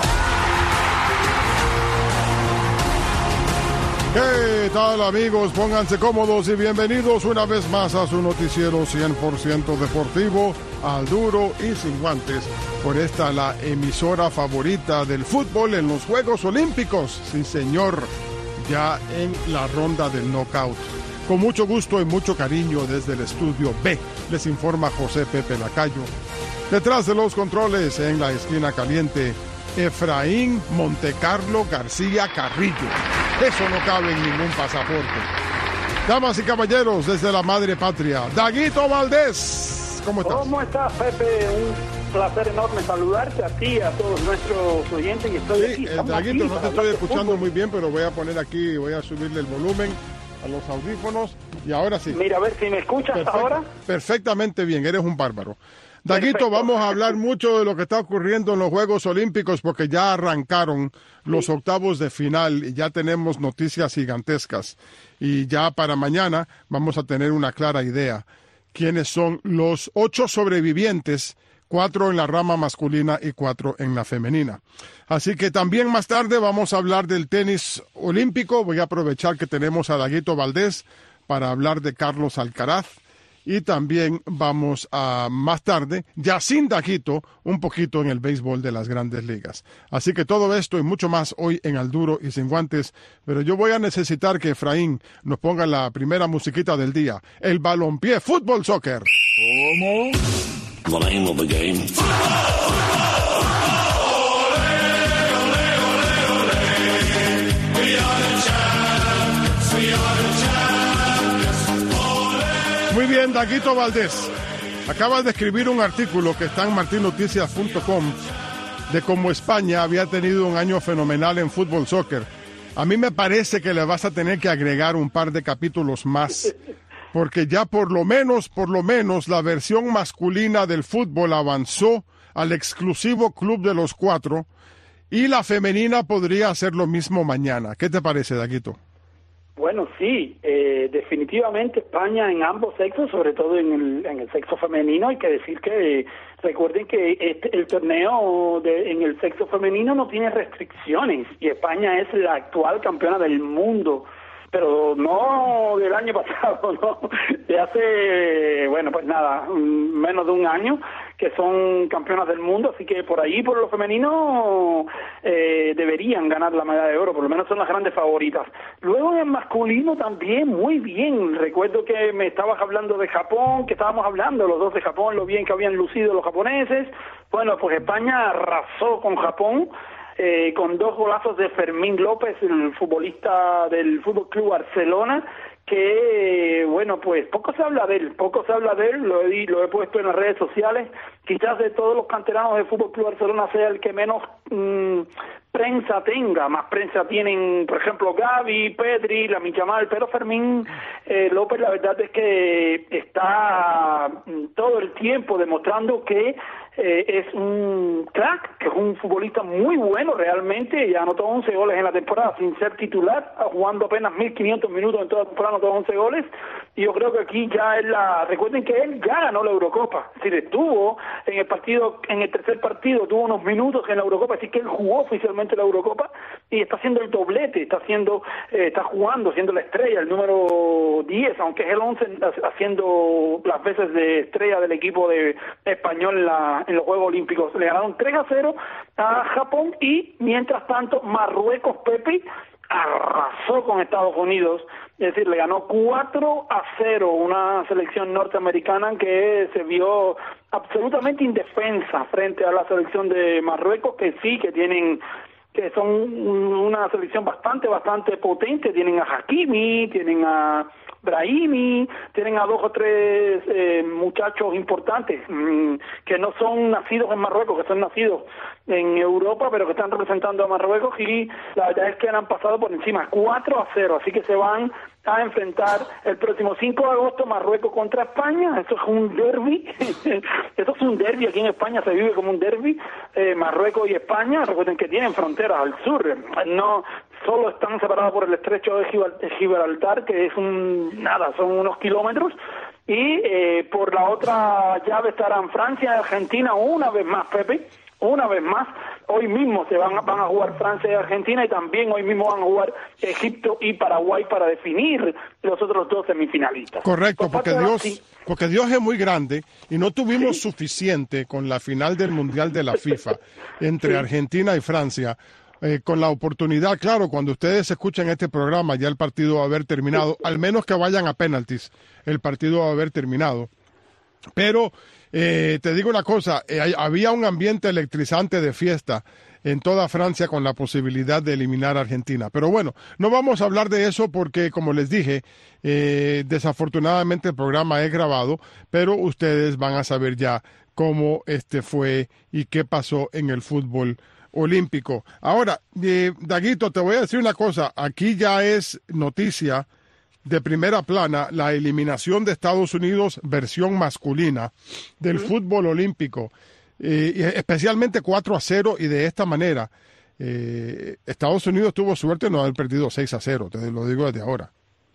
¿Qué tal, amigos? Pónganse cómodos y bienvenidos una vez más a su noticiero cien por ciento deportivo, Al Duro y Sin Guantes. Por esta, la emisora favorita del fútbol en los Juegos Olímpicos. Sí, señor, ya en la ronda del knockout. Con mucho gusto y mucho cariño desde el estudio B, les informa José Pepe Lacayo. Detrás de los controles, en la esquina caliente, Efraín Montecarlo García Carrillo. Eso no cabe en ningún pasaporte. Damas y caballeros, desde la madre patria, Daguito Valdés. ¿Cómo estás? ¿Cómo estás, Pepe? Un placer enorme saludarte a ti, a todos nuestros oyentes. Y estoy sí, aquí, eh, Daguito, aquí no te estoy escuchando fútbol. muy bien, pero voy a poner aquí, voy a subirle el volumen a los audífonos y ahora sí. Mira, a ver si me escuchas Perfecto, ahora. Perfectamente bien, eres un bárbaro. Daguito, Perfecto. vamos a hablar mucho de lo que está ocurriendo en los Juegos Olímpicos porque ya arrancaron los octavos de final y ya tenemos noticias gigantescas. Y ya para mañana vamos a tener una clara idea quiénes son los ocho sobrevivientes, cuatro en la rama masculina y cuatro en la femenina. Así que también más tarde vamos a hablar del tenis olímpico. Voy a aprovechar que tenemos a Daguito Valdés para hablar de Carlos Alcaraz. Y también vamos a, más tarde, ya sin Daguito, un poquito en el béisbol de las Grandes Ligas. Así que todo esto y mucho más hoy en Al Duro y Sin Guantes. Pero yo voy a necesitar que Efraín nos ponga la primera musiquita del día. El balompié, fútbol, soccer. ¿Cómo? The name of the game. Muy bien, Daguito Valdés. Acabas de escribir un artículo que está en martinoticias punto com de cómo España había tenido un año fenomenal en fútbol soccer. A mí me parece que le vas a tener que agregar un par de capítulos más, porque ya por lo menos, por lo menos, la versión masculina del fútbol avanzó al exclusivo club de los cuatro y la femenina podría hacer lo mismo mañana. ¿Qué te parece, Daguito? Bueno, sí, eh, definitivamente España en ambos sexos, sobre todo en el, en el sexo femenino, hay que decir que eh, recuerden que este, el torneo de, en el sexo femenino no tiene restricciones y España es la actual campeona del mundo, pero no del año pasado, no, de hace, bueno, pues nada, menos de un año que son campeonas del mundo, así que por ahí, por lo femenino, eh, deberían ganar la medalla de oro, por lo menos son las grandes favoritas. Luego en el masculino también, muy bien, recuerdo que me estabas hablando de Japón, que estábamos hablando los dos de Japón, lo bien que habían lucido los japoneses. Bueno, pues España arrasó con Japón, eh, con dos golazos de Fermín López, el futbolista del Fútbol Club Barcelona, que, bueno, pues poco se habla de él, poco se habla de él, lo he, lo he puesto en las redes sociales, quizás de todos los canteranos del Fútbol Club Barcelona sea el que menos mmm, prensa tenga, más prensa tienen, por ejemplo, Gavi, Pedri, Lamine Yamal, pero Fermín eh, López, la verdad es que está todo el tiempo demostrando que eh, es un crack, que es un futbolista muy bueno realmente, ya anotó once goles en la temporada sin ser titular, jugando apenas mil quinientos minutos en toda la temporada, anotó once goles, y yo creo que aquí ya es la, recuerden que él ya ganó la Eurocopa, es decir, estuvo en el partido, en el tercer partido, tuvo unos minutos en la Eurocopa, así que él jugó oficialmente la Eurocopa y está haciendo el doblete, está haciendo, eh, está jugando, siendo la estrella, el número diez, aunque es el once, haciendo las veces de estrella del equipo de español en, la, en los Juegos Olímpicos. Le ganaron tres a cero a Japón y, mientras tanto, Marruecos, Pepe, arrasó con Estados Unidos, es decir, le ganó cuatro a cero una selección norteamericana que se vio absolutamente indefensa frente a la selección de Marruecos, que sí, que tienen, que son una selección bastante, bastante potente, tienen a Hakimi, tienen a Brahimi, tienen a dos o tres eh, muchachos importantes mmm, que no son nacidos en Marruecos, que son nacidos en Europa, pero que están representando a Marruecos, y la verdad es que han pasado por encima cuatro a cero, así que se van a enfrentar el próximo cinco de agosto Marruecos contra España. Eso es un derbi, eso es un derbi, aquí en España se vive como un derbi, eh, Marruecos y España, recuerden que tienen fronteras al sur, no solo están separados por el estrecho de Gibraltar, que es un, nada, son unos kilómetros, y eh, por la otra llave estarán Francia y Argentina una vez más, Pepe, una vez más. Hoy mismo se van, van a jugar Francia y Argentina, y también hoy mismo van a jugar Egipto y Paraguay para definir los otros dos semifinalistas. Correcto, Por porque de Dios, sí. porque Dios es muy grande y no tuvimos Sí. suficiente con la final del Mundial de la FIFA entre Sí. Argentina y Francia. Eh, con la oportunidad, claro, cuando ustedes escuchan este programa ya el partido va a haber terminado, al menos que vayan a penaltis, el partido va a haber terminado. Pero eh, te digo una cosa, eh, hay, había un ambiente electrizante de fiesta en toda Francia con la posibilidad de eliminar a Argentina. Pero bueno, no vamos a hablar de eso porque, como les dije, eh, desafortunadamente el programa es grabado, pero ustedes van a saber ya cómo este fue y qué pasó en el fútbol olímpico. Ahora, eh, Daguito, te voy a decir una cosa, aquí ya es noticia de primera plana la eliminación de Estados Unidos versión masculina del uh-huh. fútbol olímpico, eh, especialmente cuatro a cero, y de esta manera eh, Estados Unidos tuvo suerte de no haber perdido seis a cero, te lo digo desde ahora.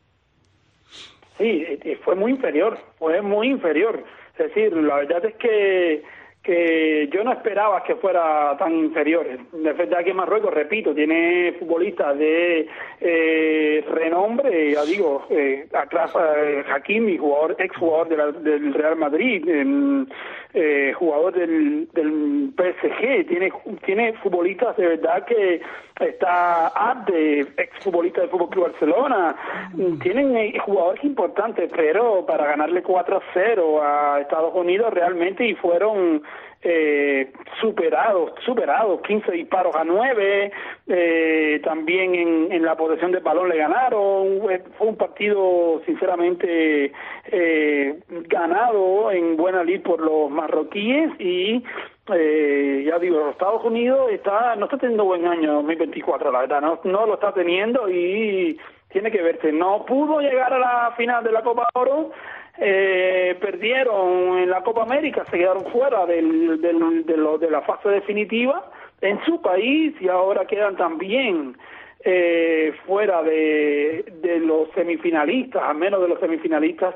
Sí, fue muy inferior, fue muy inferior, es decir, la verdad es que que yo no esperaba que fuera tan inferior. De verdad que Marruecos, repito, tiene futbolistas de eh, renombre, ya digo, eh, Achraf eh, Hakimi, jugador, ex jugador de la, del Real Madrid, eh, eh, jugador del, del P S G, tiene tiene futbolistas de verdad que está Abde, ex futbolista del Fútbol Club Barcelona, tienen eh, jugadores importantes, pero para ganarle cuatro a cero a Estados Unidos realmente, y fueron eh, superados, superados, quince disparos a nueve, eh, también en, en la posesión del balón le ganaron, fue un partido sinceramente eh, ganado en buena lid por los marroquíes, y Eh, ya digo, los Estados Unidos está no está teniendo buen año dos mil veinticuatro, la verdad, no, no lo está teniendo, y tiene que verse. No pudo llegar a la final de la Copa Oro, eh, perdieron en la Copa América, se quedaron fuera del, del, de, lo, de la fase definitiva en su país, y ahora quedan también eh, fuera de, de los semifinalistas, al menos de los semifinalistas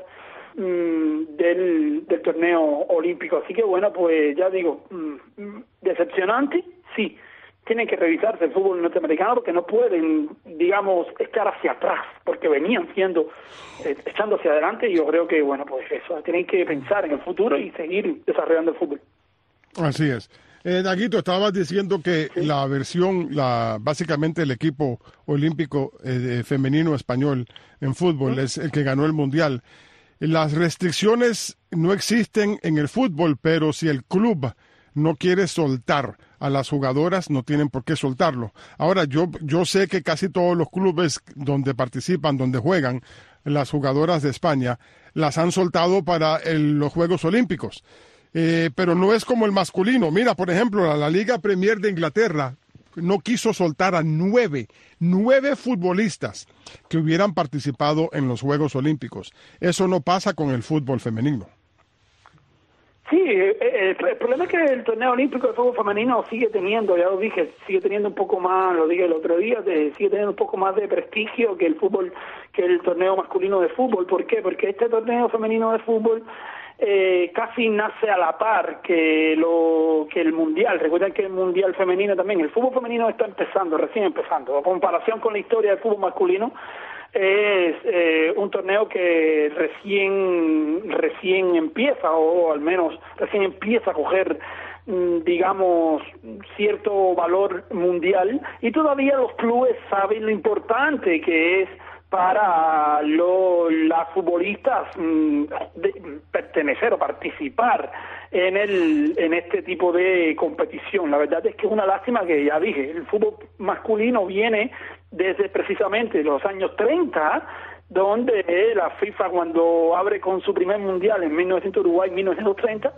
Del, del torneo olímpico. Así que bueno, pues ya digo, decepcionante, sí, tienen que revisarse el fútbol norteamericano, porque no pueden, digamos, estar hacia atrás, porque venían siendo, eh, echando hacia adelante, y yo creo que bueno, pues eso, tienen que pensar en el futuro y seguir desarrollando el fútbol. Así es. Eh, Daguito, estabas diciendo que sí. la versión, la básicamente el equipo olímpico eh, femenino español en fútbol ¿Mm? es el que ganó el mundial. Las restricciones no existen en el fútbol, pero si el club no quiere soltar a las jugadoras, no tienen por qué soltarlo. Ahora, yo, yo sé que casi todos los clubes donde participan, donde juegan, las jugadoras de España, las han soltado para el, los Juegos Olímpicos. Eh, pero no es como el masculino. Mira, por ejemplo, la, la Liga Premier de Inglaterra no quiso soltar a nueve, nueve futbolistas que hubieran participado en los Juegos Olímpicos. Eso no pasa con el fútbol femenino. Sí, el, el problema es que el torneo olímpico de fútbol femenino sigue teniendo, ya lo dije, sigue teniendo un poco más, lo dije el otro día, de, sigue teniendo un poco más de prestigio que el fútbol, que el torneo masculino de fútbol. ¿Por qué? Porque este torneo femenino de fútbol eh, casi nace a la par que lo que el mundial. Recuerden que el mundial femenino también, el fútbol femenino está empezando, recién empezando, a comparación con la historia del fútbol masculino. Es eh, un torneo que recién recién empieza, o al menos recién empieza a coger, digamos, cierto valor mundial, y todavía los clubes saben lo importante que es para lo, las futbolistas de pertenecer o participar en el en este tipo de competición. La verdad es que es una lástima que, ya dije, el fútbol masculino viene desde precisamente los años treinta, donde la FIFA, cuando abre con su primer mundial en mil novecientos Uruguay, mil novecientos treinta,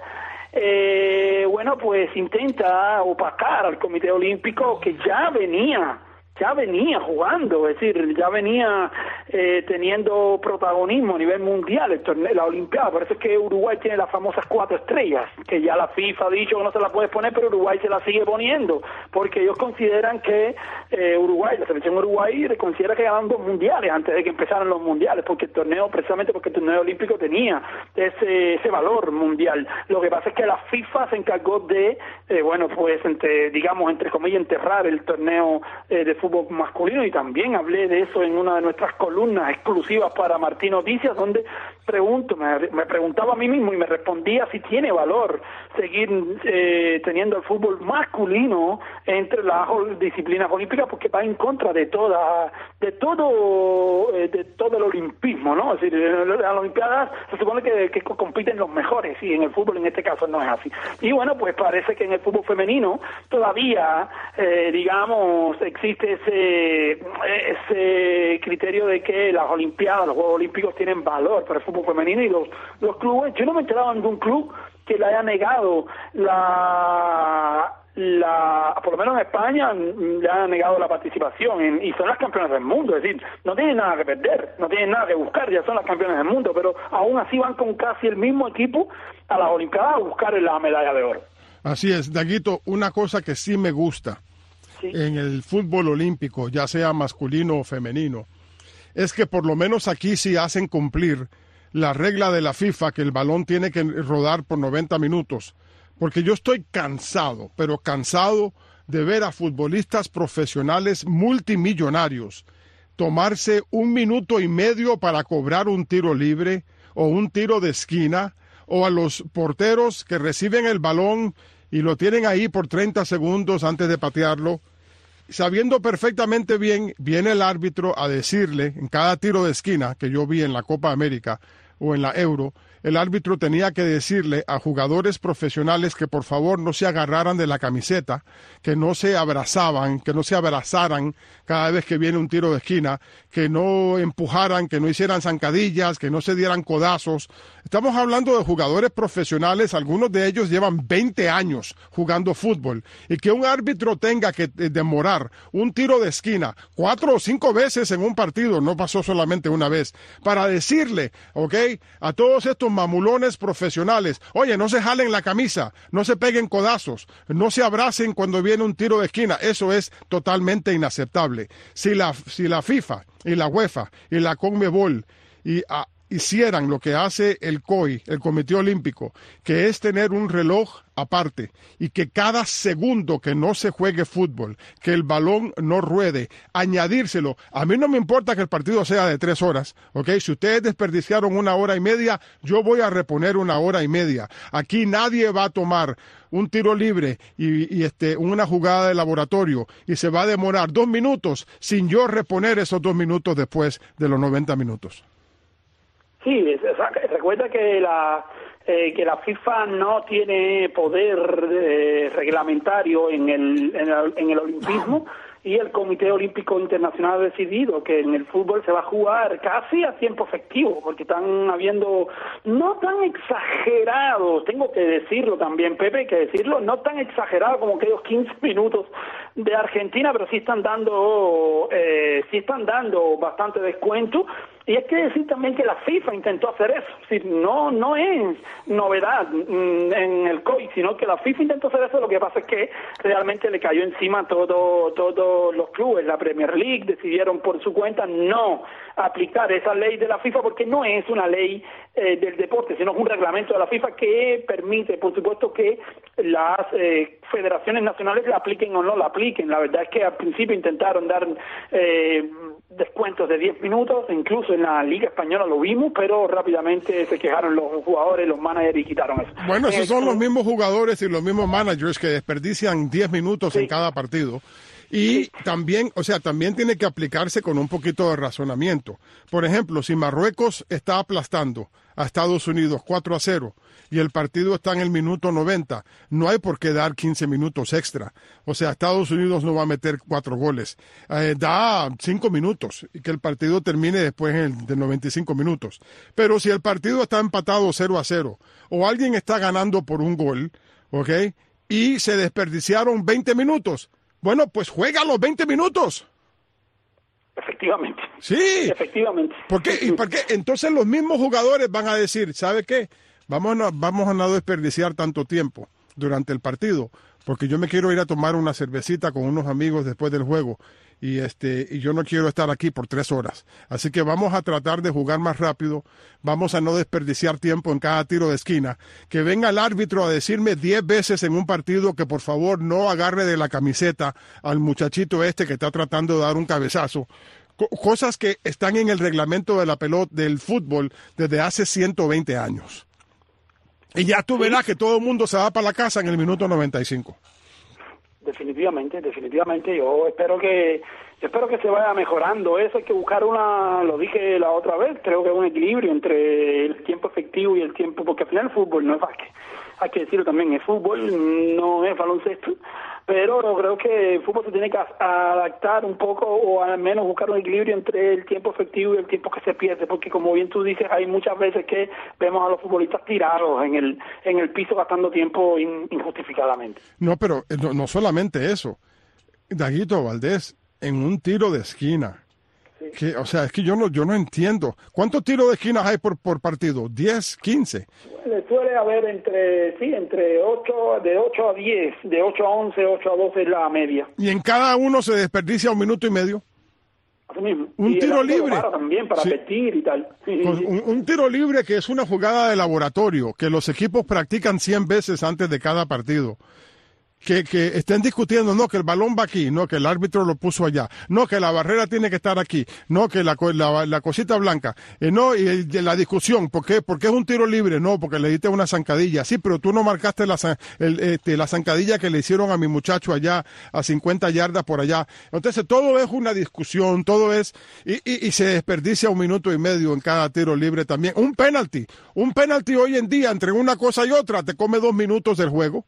eh, bueno, pues intenta opacar al Comité Olímpico, que ya venía ya venía jugando, es decir, ya venía eh, teniendo protagonismo a nivel mundial el torneo, la Olimpiada. Por eso es que Uruguay tiene las famosas cuatro estrellas, que ya la FIFA ha dicho que no se la puede poner, pero Uruguay se la sigue poniendo, porque ellos consideran que eh, Uruguay, la selección Uruguay, considera que ganaron dos mundiales antes de que empezaran los mundiales, porque el torneo, precisamente porque el torneo olímpico tenía ese, ese valor mundial. Lo que pasa es que la FIFA se encargó de, eh, bueno, pues, entre, digamos, entre comillas, enterrar el torneo eh, de fútbol masculino, y también hablé de eso en una de nuestras columnas exclusivas para Martín Noticias, donde pregunto, me, me preguntaba a mí mismo y me respondía si tiene valor seguir eh, teniendo el fútbol masculino entre las disciplinas olímpicas, porque va en contra de toda, de todo, eh, de todo el olimpismo, ¿no? Es decir, en las Olimpiadas se supone que, que compiten los mejores, y en el fútbol en este caso no es así. Y bueno, pues parece que en el fútbol femenino todavía, eh, digamos, existe ese, ese criterio de que las Olimpiadas, los Juegos Olímpicos tienen valor para el fútbol femenino, y los, los clubes, yo no me he enterado de un club que le haya negado la, la, por lo menos en España, le haya negado la participación, en, y son las campeonas del mundo, es decir, no tienen nada que perder, no tienen nada que buscar, ya son las campeonas del mundo, pero aún así van con casi el mismo equipo a las Olimpiadas a buscar la medalla de oro. Así es, Daguito, una cosa que sí me gusta, sí, en el fútbol olímpico, ya sea masculino o femenino, es que por lo menos aquí sí hacen cumplir la regla de la FIFA, que el balón tiene que rodar por noventa minutos, porque yo estoy cansado, pero cansado de ver a futbolistas profesionales multimillonarios tomarse un minuto y medio para cobrar un tiro libre o un tiro de esquina, o a los porteros que reciben el balón y lo tienen ahí por treinta segundos antes de patearlo, sabiendo perfectamente bien, viene el árbitro a decirle, en cada tiro de esquina que yo vi en la Copa América o en la Euro, el árbitro tenía que decirle a jugadores profesionales que por favor no se agarraran de la camiseta, que no se abrazaban, que no se abrazaran cada vez que viene un tiro de esquina, que no empujaran, que no hicieran zancadillas, que no se dieran codazos. Estamos hablando de jugadores profesionales, algunos de ellos llevan veinte años jugando fútbol, y que un árbitro tenga que demorar un tiro de esquina cuatro o cinco veces en un partido, no pasó solamente una vez, para decirle, ¿ok?, a todos estos mamulones profesionales, oye, no se jalen la camisa, no se peguen codazos, no se abracen cuando viene un tiro de esquina. Eso es totalmente inaceptable. Si la, si la FIFA y la UEFA y la CONMEBOL y, a, hicieran lo que hace el C O I, el Comité Olímpico, que es tener un reloj aparte, y que cada segundo que no se juegue fútbol, que el balón no ruede, añadírselo. A mí no me importa que el partido sea de tres horas, ¿ok? Si ustedes desperdiciaron una hora y media, yo voy a reponer una hora y media. Aquí nadie va a tomar un tiro libre y, y este, una jugada de laboratorio y se va a demorar dos minutos sin yo reponer esos dos minutos después de los noventa minutos. Sí, recuerda que la eh, que la FIFA no tiene poder eh, reglamentario en el, en el en el olimpismo, y el Comité Olímpico Internacional ha decidido que en el fútbol se va a jugar casi a tiempo efectivo, porque están habiendo, no tan exagerados, tengo que decirlo también, Pepe, hay que decirlo, no tan exagerados como aquellos quince minutos de Argentina, pero sí están dando, eh, sí están dando bastante descuento. Y hay que decir también que la FIFA intentó hacer eso, es decir, no no es novedad mm, en el C O I, sino que la FIFA intentó hacer eso. Lo que pasa es que realmente le cayó encima todo todos los clubes. La Premier League decidieron por su cuenta no aplicar esa ley de la FIFA, porque no es una ley eh, del deporte, sino un reglamento de la FIFA que permite, por supuesto, que las eh, federaciones nacionales la apliquen o no la apliquen. La verdad es que al principio intentaron dar eh, descuentos de diez minutos, incluso en la Liga Española lo vimos, pero rápidamente se quejaron los jugadores, los managers y quitaron eso. Bueno, esos eh, son los mismos jugadores y los mismos managers que desperdician diez minutos sí. en cada partido. Y sí. también, o sea, también tiene que aplicarse con un poquito de razonamiento. Por ejemplo, si Marruecos está aplastando a Estados Unidos cuatro a cero y el partido está en el minuto noventa, no hay por qué dar quince minutos extra. O sea, Estados Unidos no va a meter cuatro goles. Eh, da cinco minutos y que el partido termine después de noventa y cinco minutos. Pero si el partido está empatado cero a cero o alguien está ganando por un gol, ¿ok? Y se desperdiciaron veinte minutos, bueno, pues juega los veinte minutos. Efectivamente. Sí. Efectivamente. ¿Por qué? ¿Y por qué? Entonces los mismos jugadores van a decir, ¿sabe qué? Vamos a, vamos a no desperdiciar tanto tiempo durante el partido, porque yo me quiero ir a tomar una cervecita con unos amigos después del juego y este y yo no quiero estar aquí por tres horas. Así que vamos a tratar de jugar más rápido, vamos a no desperdiciar tiempo en cada tiro de esquina. Que venga el árbitro a decirme diez veces en un partido que por favor no agarre de la camiseta al muchachito este que está tratando de dar un cabezazo. Co- cosas que están en el reglamento de la pelota del fútbol desde hace ciento veinte años. Y ya tú verás que todo el mundo se va para la casa en el minuto noventa y cinco. Definitivamente, definitivamente. Yo espero que yo espero que se vaya mejorando. Eso hay que buscar una, lo dije la otra vez, creo que un equilibrio entre el tiempo efectivo y el tiempo, porque al final el fútbol no es básquet. Hay que decirlo también, el fútbol no es baloncesto, pero creo que el fútbol se tiene que adaptar un poco o al menos buscar un equilibrio entre el tiempo efectivo y el tiempo que se pierde, porque como bien tú dices, hay muchas veces que vemos a los futbolistas tirados en el en el piso gastando tiempo in, injustificadamente. No, pero no, no solamente eso. Daguito Valdés, en un tiro de esquina, sí. que, o sea, es que yo no yo no entiendo. ¿Cuántos tiros de esquina hay por, por partido? ¿diez, quince? Le suele haber entre, sí, entre ocho, de ocho a diez, de ocho a once, ocho a doce es la media. ¿Y en cada uno se desperdicia un minuto y medio? Así mismo. Un y tiro libre. Para también, para sí. vestir y tal. Sí, sí, sí. Un, un tiro libre que es una jugada de laboratorio, que los equipos practican cien veces antes de cada partido. Que, que estén discutiendo, no, que el balón va aquí, no, que el árbitro lo puso allá, no, que la barrera tiene que estar aquí, no, que la, la, la cosita blanca, eh, no, y, y la discusión, ¿por qué? ¿Por qué es un tiro libre? No, porque le diste una zancadilla, sí, pero tú no marcaste la, el, este, la zancadilla que le hicieron a mi muchacho allá, a cincuenta yardas por allá. Entonces todo es una discusión, todo es, y, y, y se desperdicia un minuto y medio en cada tiro libre también. Un penalti, un penalti hoy en día, entre una cosa y otra, te come dos minutos del juego.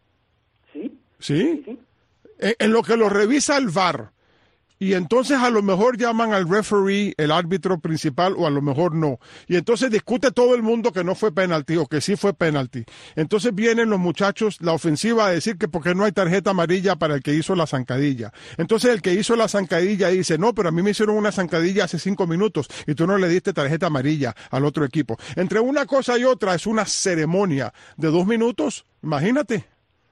Sí. ¿Sí? sí. En, en lo que lo revisa el V A R. Y entonces a lo mejor llaman al referee, el árbitro principal, o a lo mejor no. Y entonces discute todo el mundo que no fue penalti o que sí fue penalti. Entonces vienen los muchachos, la ofensiva, a decir que porque no hay tarjeta amarilla para el que hizo la zancadilla. Entonces el que hizo la zancadilla dice, no, pero a mí me hicieron una zancadilla hace cinco minutos y tú no le diste tarjeta amarilla al otro equipo. Entre una cosa y otra es una ceremonia de dos minutos. Imagínate.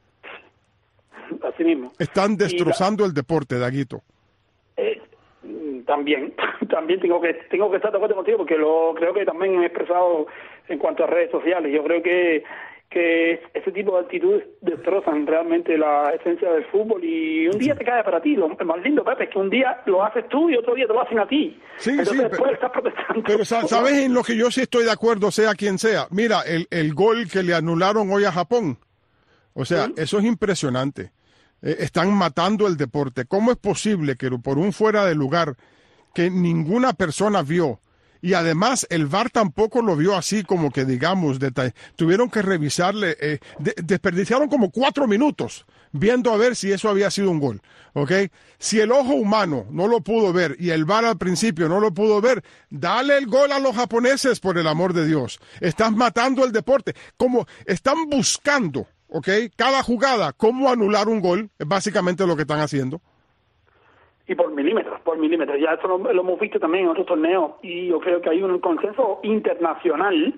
Así mismo. Están destrozando la, el deporte, Daguito. Eh, también, también tengo que tengo que estar de acuerdo contigo porque lo creo que también he expresado en cuanto a redes sociales. Yo creo que que ese tipo de actitudes destrozan realmente la esencia del fútbol y un día te cae para ti. Lo más lindo, Pepe, es que un día lo haces tú y otro día te lo hacen a ti. Sí, Entonces sí, después pero, estás protestando. Pero ¿sabes en lo que yo sí estoy de acuerdo, sea quien sea? Mira, el, el gol que le anularon hoy a Japón. O sea, ¿sí? Eso es impresionante. Eh, están matando el deporte. ¿Cómo es posible que por un fuera de lugar que ninguna persona vio Y además el V A R tampoco lo vio así como que digamos, detalle. Tuvieron que revisarle, eh, de, desperdiciaron como cuatro minutos viendo a ver si eso había sido un gol, ¿ok? Si el ojo humano no lo pudo ver y el V A R al principio no lo pudo ver, dale el gol a los japoneses, por el amor de Dios. Estás matando el deporte. Como están buscando, ¿ok? Cada jugada, cómo anular un gol, es básicamente lo que están haciendo. Y por milímetros, por milímetros. Ya eso lo, lo hemos visto también en otros torneos y yo creo que hay un consenso internacional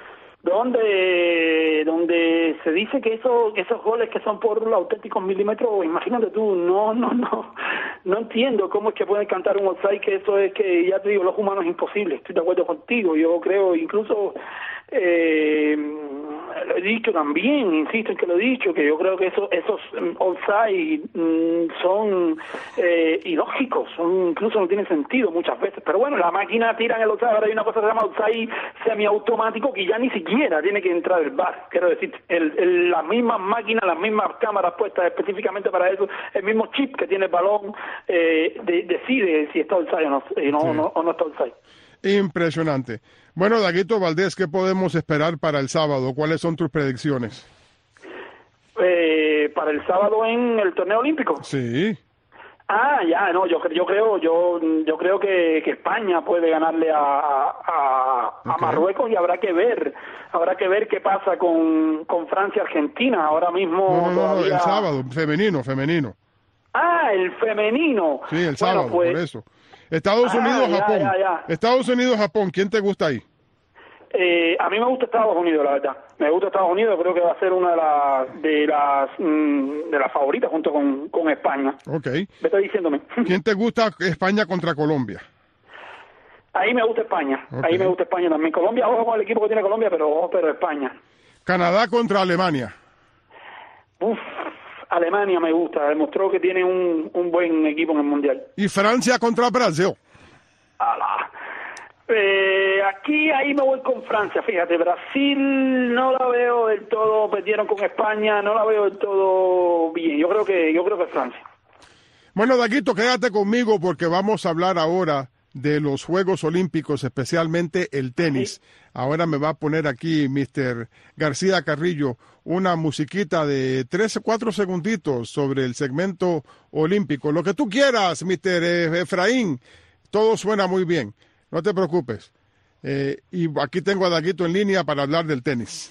donde donde se dice que esos esos goles que son por auténticos milímetros, imagínate tú, no no no no entiendo cómo es que pueden cantar un offside, que eso es que, ya te digo, los humanos es imposible. Estoy de acuerdo contigo. Yo creo, incluso eh, lo he dicho también, insisto en que lo he dicho, que yo creo que esos esos offside mm, son eh, ilógicos, son, incluso no tienen sentido muchas veces. Pero bueno, la máquina tira en el offside. Ahora hay una cosa que se llama offside semiautomático, que ya ni siquiera tiene que entrar el V A R. Quiero decir, el, el, las mismas máquinas, las mismas cámaras puestas específicamente para eso, el mismo chip que tiene el balón, eh, de, decide si está offside o no, eh, no, sí. no, o no está offside. Impresionante. Bueno, Daguito Valdés, ¿qué podemos esperar para el sábado? ¿Cuáles son tus predicciones? Eh, para el sábado en el torneo olímpico. Sí. Ah, ya, no, yo, yo creo, yo, yo creo que, que España puede ganarle a, a, a okay. Marruecos, y habrá que ver, habrá que ver qué pasa con, con Francia, Argentina. Ahora mismo. No, no, todavía... no, el sábado, femenino, femenino. Ah, el femenino. Sí, el sábado, bueno, pues... por eso. Estados Unidos, ah, Japón. Ya, ya, ya. Estados Unidos, Japón. ¿Quién te gusta ahí? Eh, a mí me gusta Estados Unidos, la verdad. Me gusta Estados Unidos. Creo que va a ser una de las de las mm, de las favoritas junto con, con España. Okay. Me está diciéndome. ¿Quién te gusta España contra Colombia? Ahí me gusta España. Okay. Ahí me gusta España también. Colombia, ojo con el equipo que tiene Colombia, pero pero España. Canadá contra Alemania. Uf. Alemania me gusta, demostró que tiene un, un buen equipo en el Mundial. ¿Y Francia contra Brasil? ¡Hala! Eh, aquí, ahí me voy con Francia, fíjate. Brasil no la veo del todo, perdieron con España, no la veo del todo bien. Yo creo que, yo creo que Francia. Bueno, Daguito, quédate conmigo porque vamos a hablar ahora de los Juegos Olímpicos, especialmente el tenis. ¿Sí? Ahora me va a poner aquí mister García Carrillo una musiquita de tres o cuatro segunditos sobre el segmento olímpico. Lo que tú quieras, mister Efraín, todo suena muy bien, no te preocupes. Eh, y aquí tengo a Daguito en línea para hablar del tenis.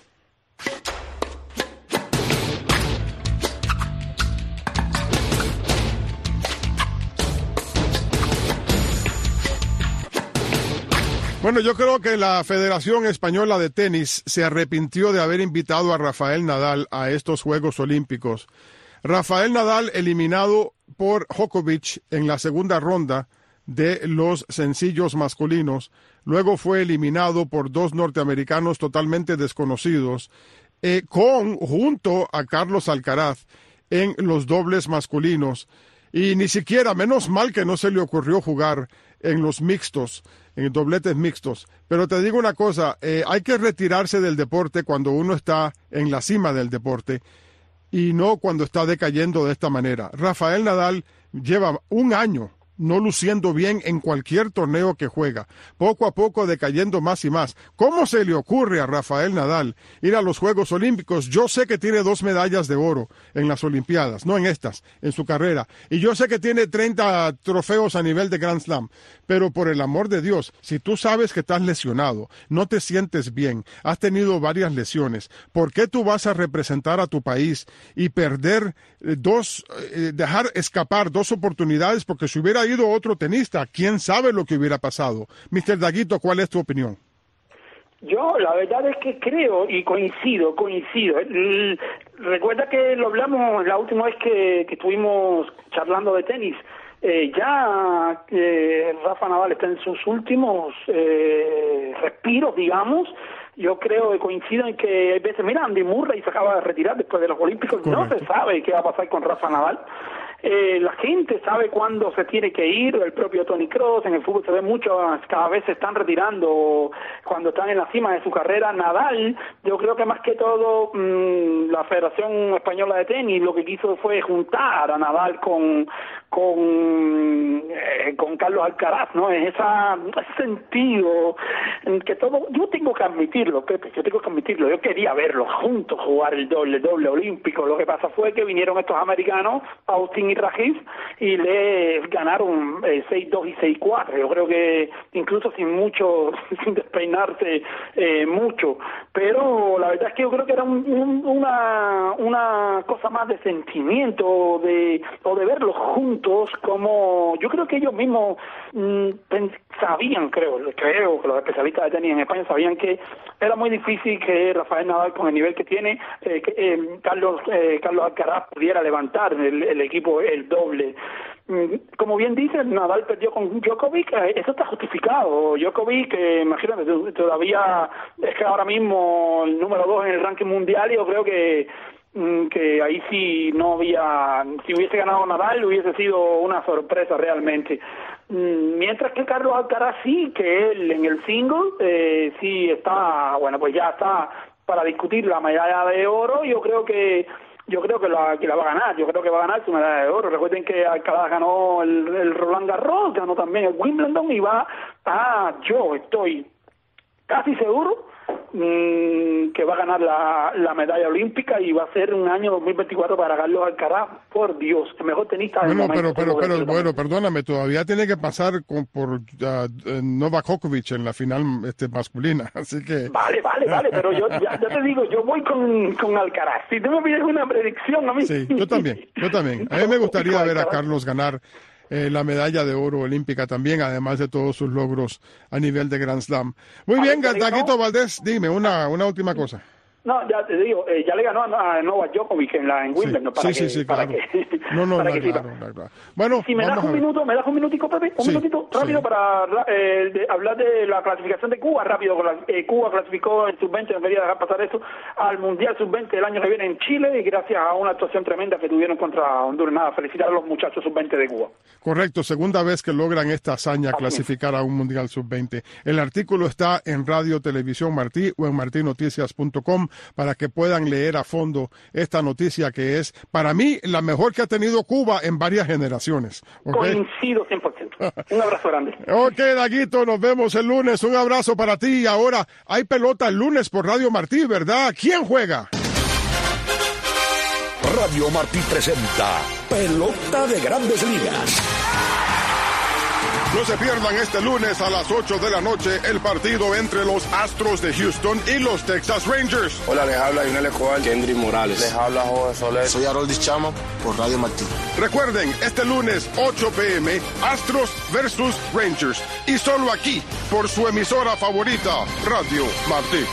Bueno, yo creo que la Federación Española de Tenis se arrepintió de haber invitado a Rafael Nadal a estos Juegos Olímpicos. Rafael Nadal eliminado por Djokovic en la segunda ronda de los sencillos masculinos. Luego fue eliminado por dos norteamericanos totalmente desconocidos, eh, con junto a Carlos Alcaraz en los dobles masculinos. Y ni siquiera, menos mal que no se le ocurrió jugar en los mixtos, en dobletes mixtos. Pero te digo una cosa, eh, hay que retirarse del deporte cuando uno está en la cima del deporte y no cuando está decayendo de esta manera. Rafael Nadal lleva un año no luciendo bien en cualquier torneo que juega, poco a poco decayendo más y más. ¿Cómo se le ocurre a Rafael Nadal ir a los Juegos Olímpicos? Yo sé que tiene dos medallas de oro en las Olimpiadas, no en estas, en su carrera, y yo sé que tiene treinta trofeos a nivel de Grand Slam, pero por el amor de Dios, si tú sabes que estás lesionado, no te sientes bien, has tenido varias lesiones, ¿por qué tú vas a representar a tu país y perder eh, dos, eh, dejar escapar dos oportunidades? Porque si hubiera ido otro tenista, quién sabe lo que hubiera pasado. mister Daguito, ¿cuál es tu opinión? Yo la verdad es que creo y coincido, coincido. Recuerda que lo hablamos la última vez que, que estuvimos charlando de tenis. Eh, ya eh, Rafa Nadal está en sus últimos eh, respiros, digamos. Yo creo que coincido en que hay veces, mira, Andy Murray se acaba de retirar después de los Olímpicos. Correcto. No se sabe qué va a pasar con Rafa Nadal. eh, la gente sabe cuándo se tiene que ir, el propio Toni Kroos, en el fútbol se ve mucho, cada vez se están retirando cuando están en la cima de su carrera. Nadal, yo creo que más que todo mmm, la Federación Española de Tenis lo que quiso fue juntar a Nadal con con eh, con Carlos Alcaraz, ¿no? En esa, ese sentido en que todo, yo tengo que admitirlo, Pepe, yo tengo que admitirlo, yo quería verlos juntos jugar el doble, doble olímpico. Lo que pasa fue que vinieron estos americanos, Austin y Rajiv, y le ganaron eh, seis dos y seis cuatro. Yo creo que incluso sin mucho, sin despeinarse eh, mucho, pero la verdad es que yo creo que era un, un, una una cosa más de sentimiento, de o de verlos juntos, como yo creo que ellos mismos mmm, sabían, creo, creo que los especialistas de tenis en España sabían que era muy difícil que Rafael Nadal, con el nivel que tiene, eh, que eh, Carlos eh, Carlos Alcaraz pudiera levantar el, el equipo el doble. Como bien dice, Nadal perdió con Djokovic, eso está justificado. Djokovic, eh, imagínate, todavía es que ahora mismo el número dos en el ranking mundial, y yo creo que que ahí sí no había, si hubiese ganado Nadal hubiese sido una sorpresa realmente. Mientras que Carlos Alcaraz sí, que él en el single eh, sí está, bueno, pues ya está para discutir la medalla de oro. Yo creo que yo creo que la, que la va a ganar, yo creo que va a ganar su medalla de oro. Recuerden que Alcaraz ganó el, el Roland Garros, ganó también el Wimbledon y va a, yo estoy casi seguro mmm, que va a ganar la, la medalla olímpica, y va a ser un año dos mil veinticuatro para Carlos Alcaraz, por Dios, el mejor tenista del bueno, momento. Pero, pero, pero bueno, perdóname, todavía tiene que pasar con, por uh, Novak Djokovic en la final este, masculina, así que... Vale, vale, vale, pero yo ya, ya te digo, yo voy con, con Alcaraz. Si tú me pides una predicción a mí... Sí, yo también, yo también. A mí me gustaría ver a Carlos ganar Eh, la medalla de oro olímpica también, además de todos sus logros a nivel de Grand Slam. Muy bien, Daguito Valdés, dime una, una última cosa. No, ya te digo, eh, ya le ganó a, a Novak Djokovic en la en Wimbledon, sí, para sí, que, sí, sí, para claro. que, no, no, para no, que claro, claro, claro. Bueno, si me das un minuto, me das un minutico, Pepe, un sí, minutito rápido sí. para eh, de, hablar de la clasificación de Cuba, rápido. Eh, Cuba clasificó en sub veinte, no quería dejar pasar eso, al Mundial sub veinte del año que viene en Chile, y gracias a una actuación tremenda que tuvieron contra Honduras. Nada, felicitar a los muchachos sub veinte de Cuba. Correcto, segunda vez que logran esta hazaña, Así clasificar es. a un Mundial sub veinte. El artículo está en Radio Televisión Martí o en martí noticias punto com para que puedan leer a fondo esta noticia, que es, para mí, la mejor que ha tenido Cuba en varias generaciones. ¿Okay? Coincido cien por ciento. Un abrazo grande. Ok, Daguito, nos vemos el lunes. Un abrazo para ti. Y ahora, hay pelota el lunes por Radio Martí, ¿verdad? ¿Quién juega? Radio Martí presenta Pelota de Grandes Ligas. No se pierdan este lunes a las ocho de la noche el partido entre los Astros de Houston y los Texas Rangers. Hola, les habla Yunel Escobar, Kendry Morales. Les habla Jorge Soler. Soy Haroldis Chamo por Radio Martí. Recuerden, este lunes ocho p m Astros versus Rangers. Y solo aquí, por su emisora favorita, Radio Martí.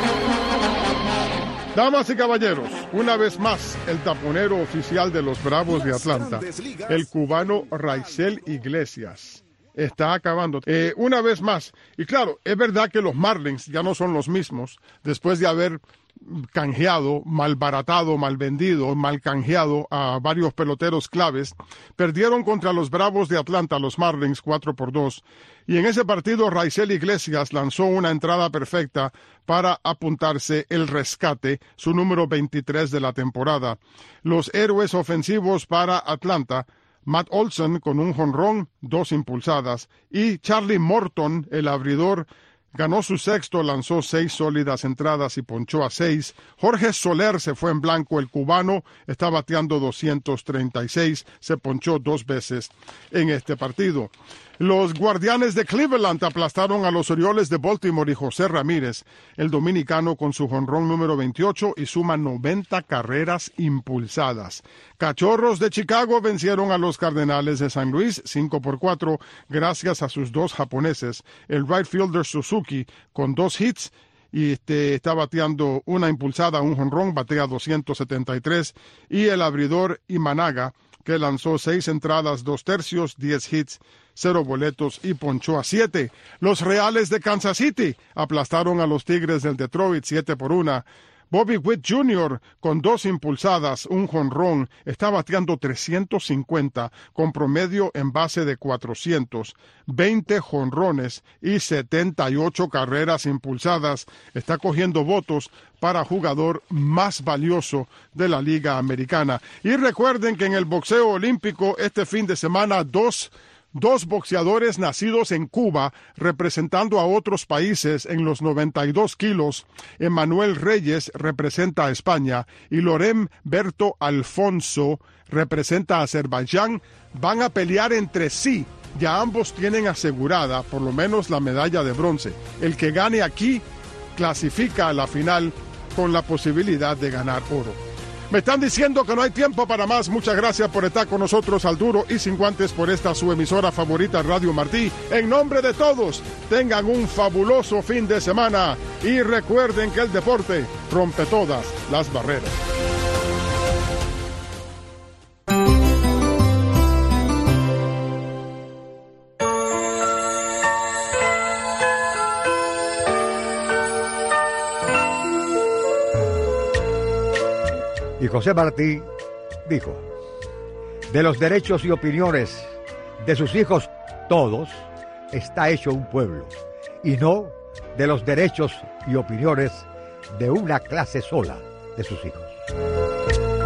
Damas y caballeros, una vez más, el taponero oficial de los Bravos de Atlanta, el cubano Raisel Iglesias, está acabando. Eh, una vez más, y claro, es verdad que los Marlins ya no son los mismos después de haber canjeado, malbaratado, mal vendido, mal canjeado a varios peloteros claves. Perdieron contra los Bravos de Atlanta, los Marlins, cuatro por dos. Y en ese partido, Raisel Iglesias lanzó una entrada perfecta para apuntarse el rescate, su número veintitrés de la temporada. Los héroes ofensivos para Atlanta, Matt Olson con un jonrón, dos impulsadas, y Charlie Morton, el abridor, ganó su sexto, lanzó seis sólidas entradas y ponchó a seis. Jorge Soler se fue en blanco, el cubano está bateando doscientos treinta y seis, se ponchó dos veces en este partido. Los Guardianes de Cleveland aplastaron a los Orioles de Baltimore y José Ramírez, el dominicano, con su jonrón número veintiocho y suma noventa carreras impulsadas. Cachorros de Chicago vencieron a los Cardenales de San Luis cinco por cuatro gracias a sus dos japoneses, el right fielder Suzuki con dos hits y este, está bateando una impulsada, un jonrón, batea doscientos setenta y tres, y el abridor Imanaga, que lanzó seis entradas, dos tercios, diez hits, cero boletos y ponchó a siete. Los Reales de Kansas City aplastaron a los Tigres del Detroit siete por una. Bobby Witt junior, con dos impulsadas, un jonrón, está bateando trescientos cincuenta con promedio en base de cuatrocientos, veinte jonrones y setenta y ocho carreras impulsadas. Está cogiendo votos para jugador más valioso de la Liga Americana. Y recuerden que en el boxeo olímpico este fin de semana dos Dos boxeadores nacidos en Cuba representando a otros países en los noventa y dos kilos. Emanuel Reyes representa a España y Lorem Berto Alfonso representa a Azerbaiyán. Van a pelear entre sí. Ya ambos tienen asegurada por lo menos la medalla de bronce. El que gane aquí clasifica a la final con la posibilidad de ganar oro. Me están diciendo que no hay tiempo para más. Muchas gracias por estar con nosotros al Duro y Sin Guantes por esta su emisora favorita, Radio Martí. En nombre de todos, tengan un fabuloso fin de semana y recuerden que el deporte rompe todas las barreras. Y José Martí dijo, de los derechos y opiniones de sus hijos todos está hecho un pueblo, y no de los derechos y opiniones de una clase sola de sus hijos.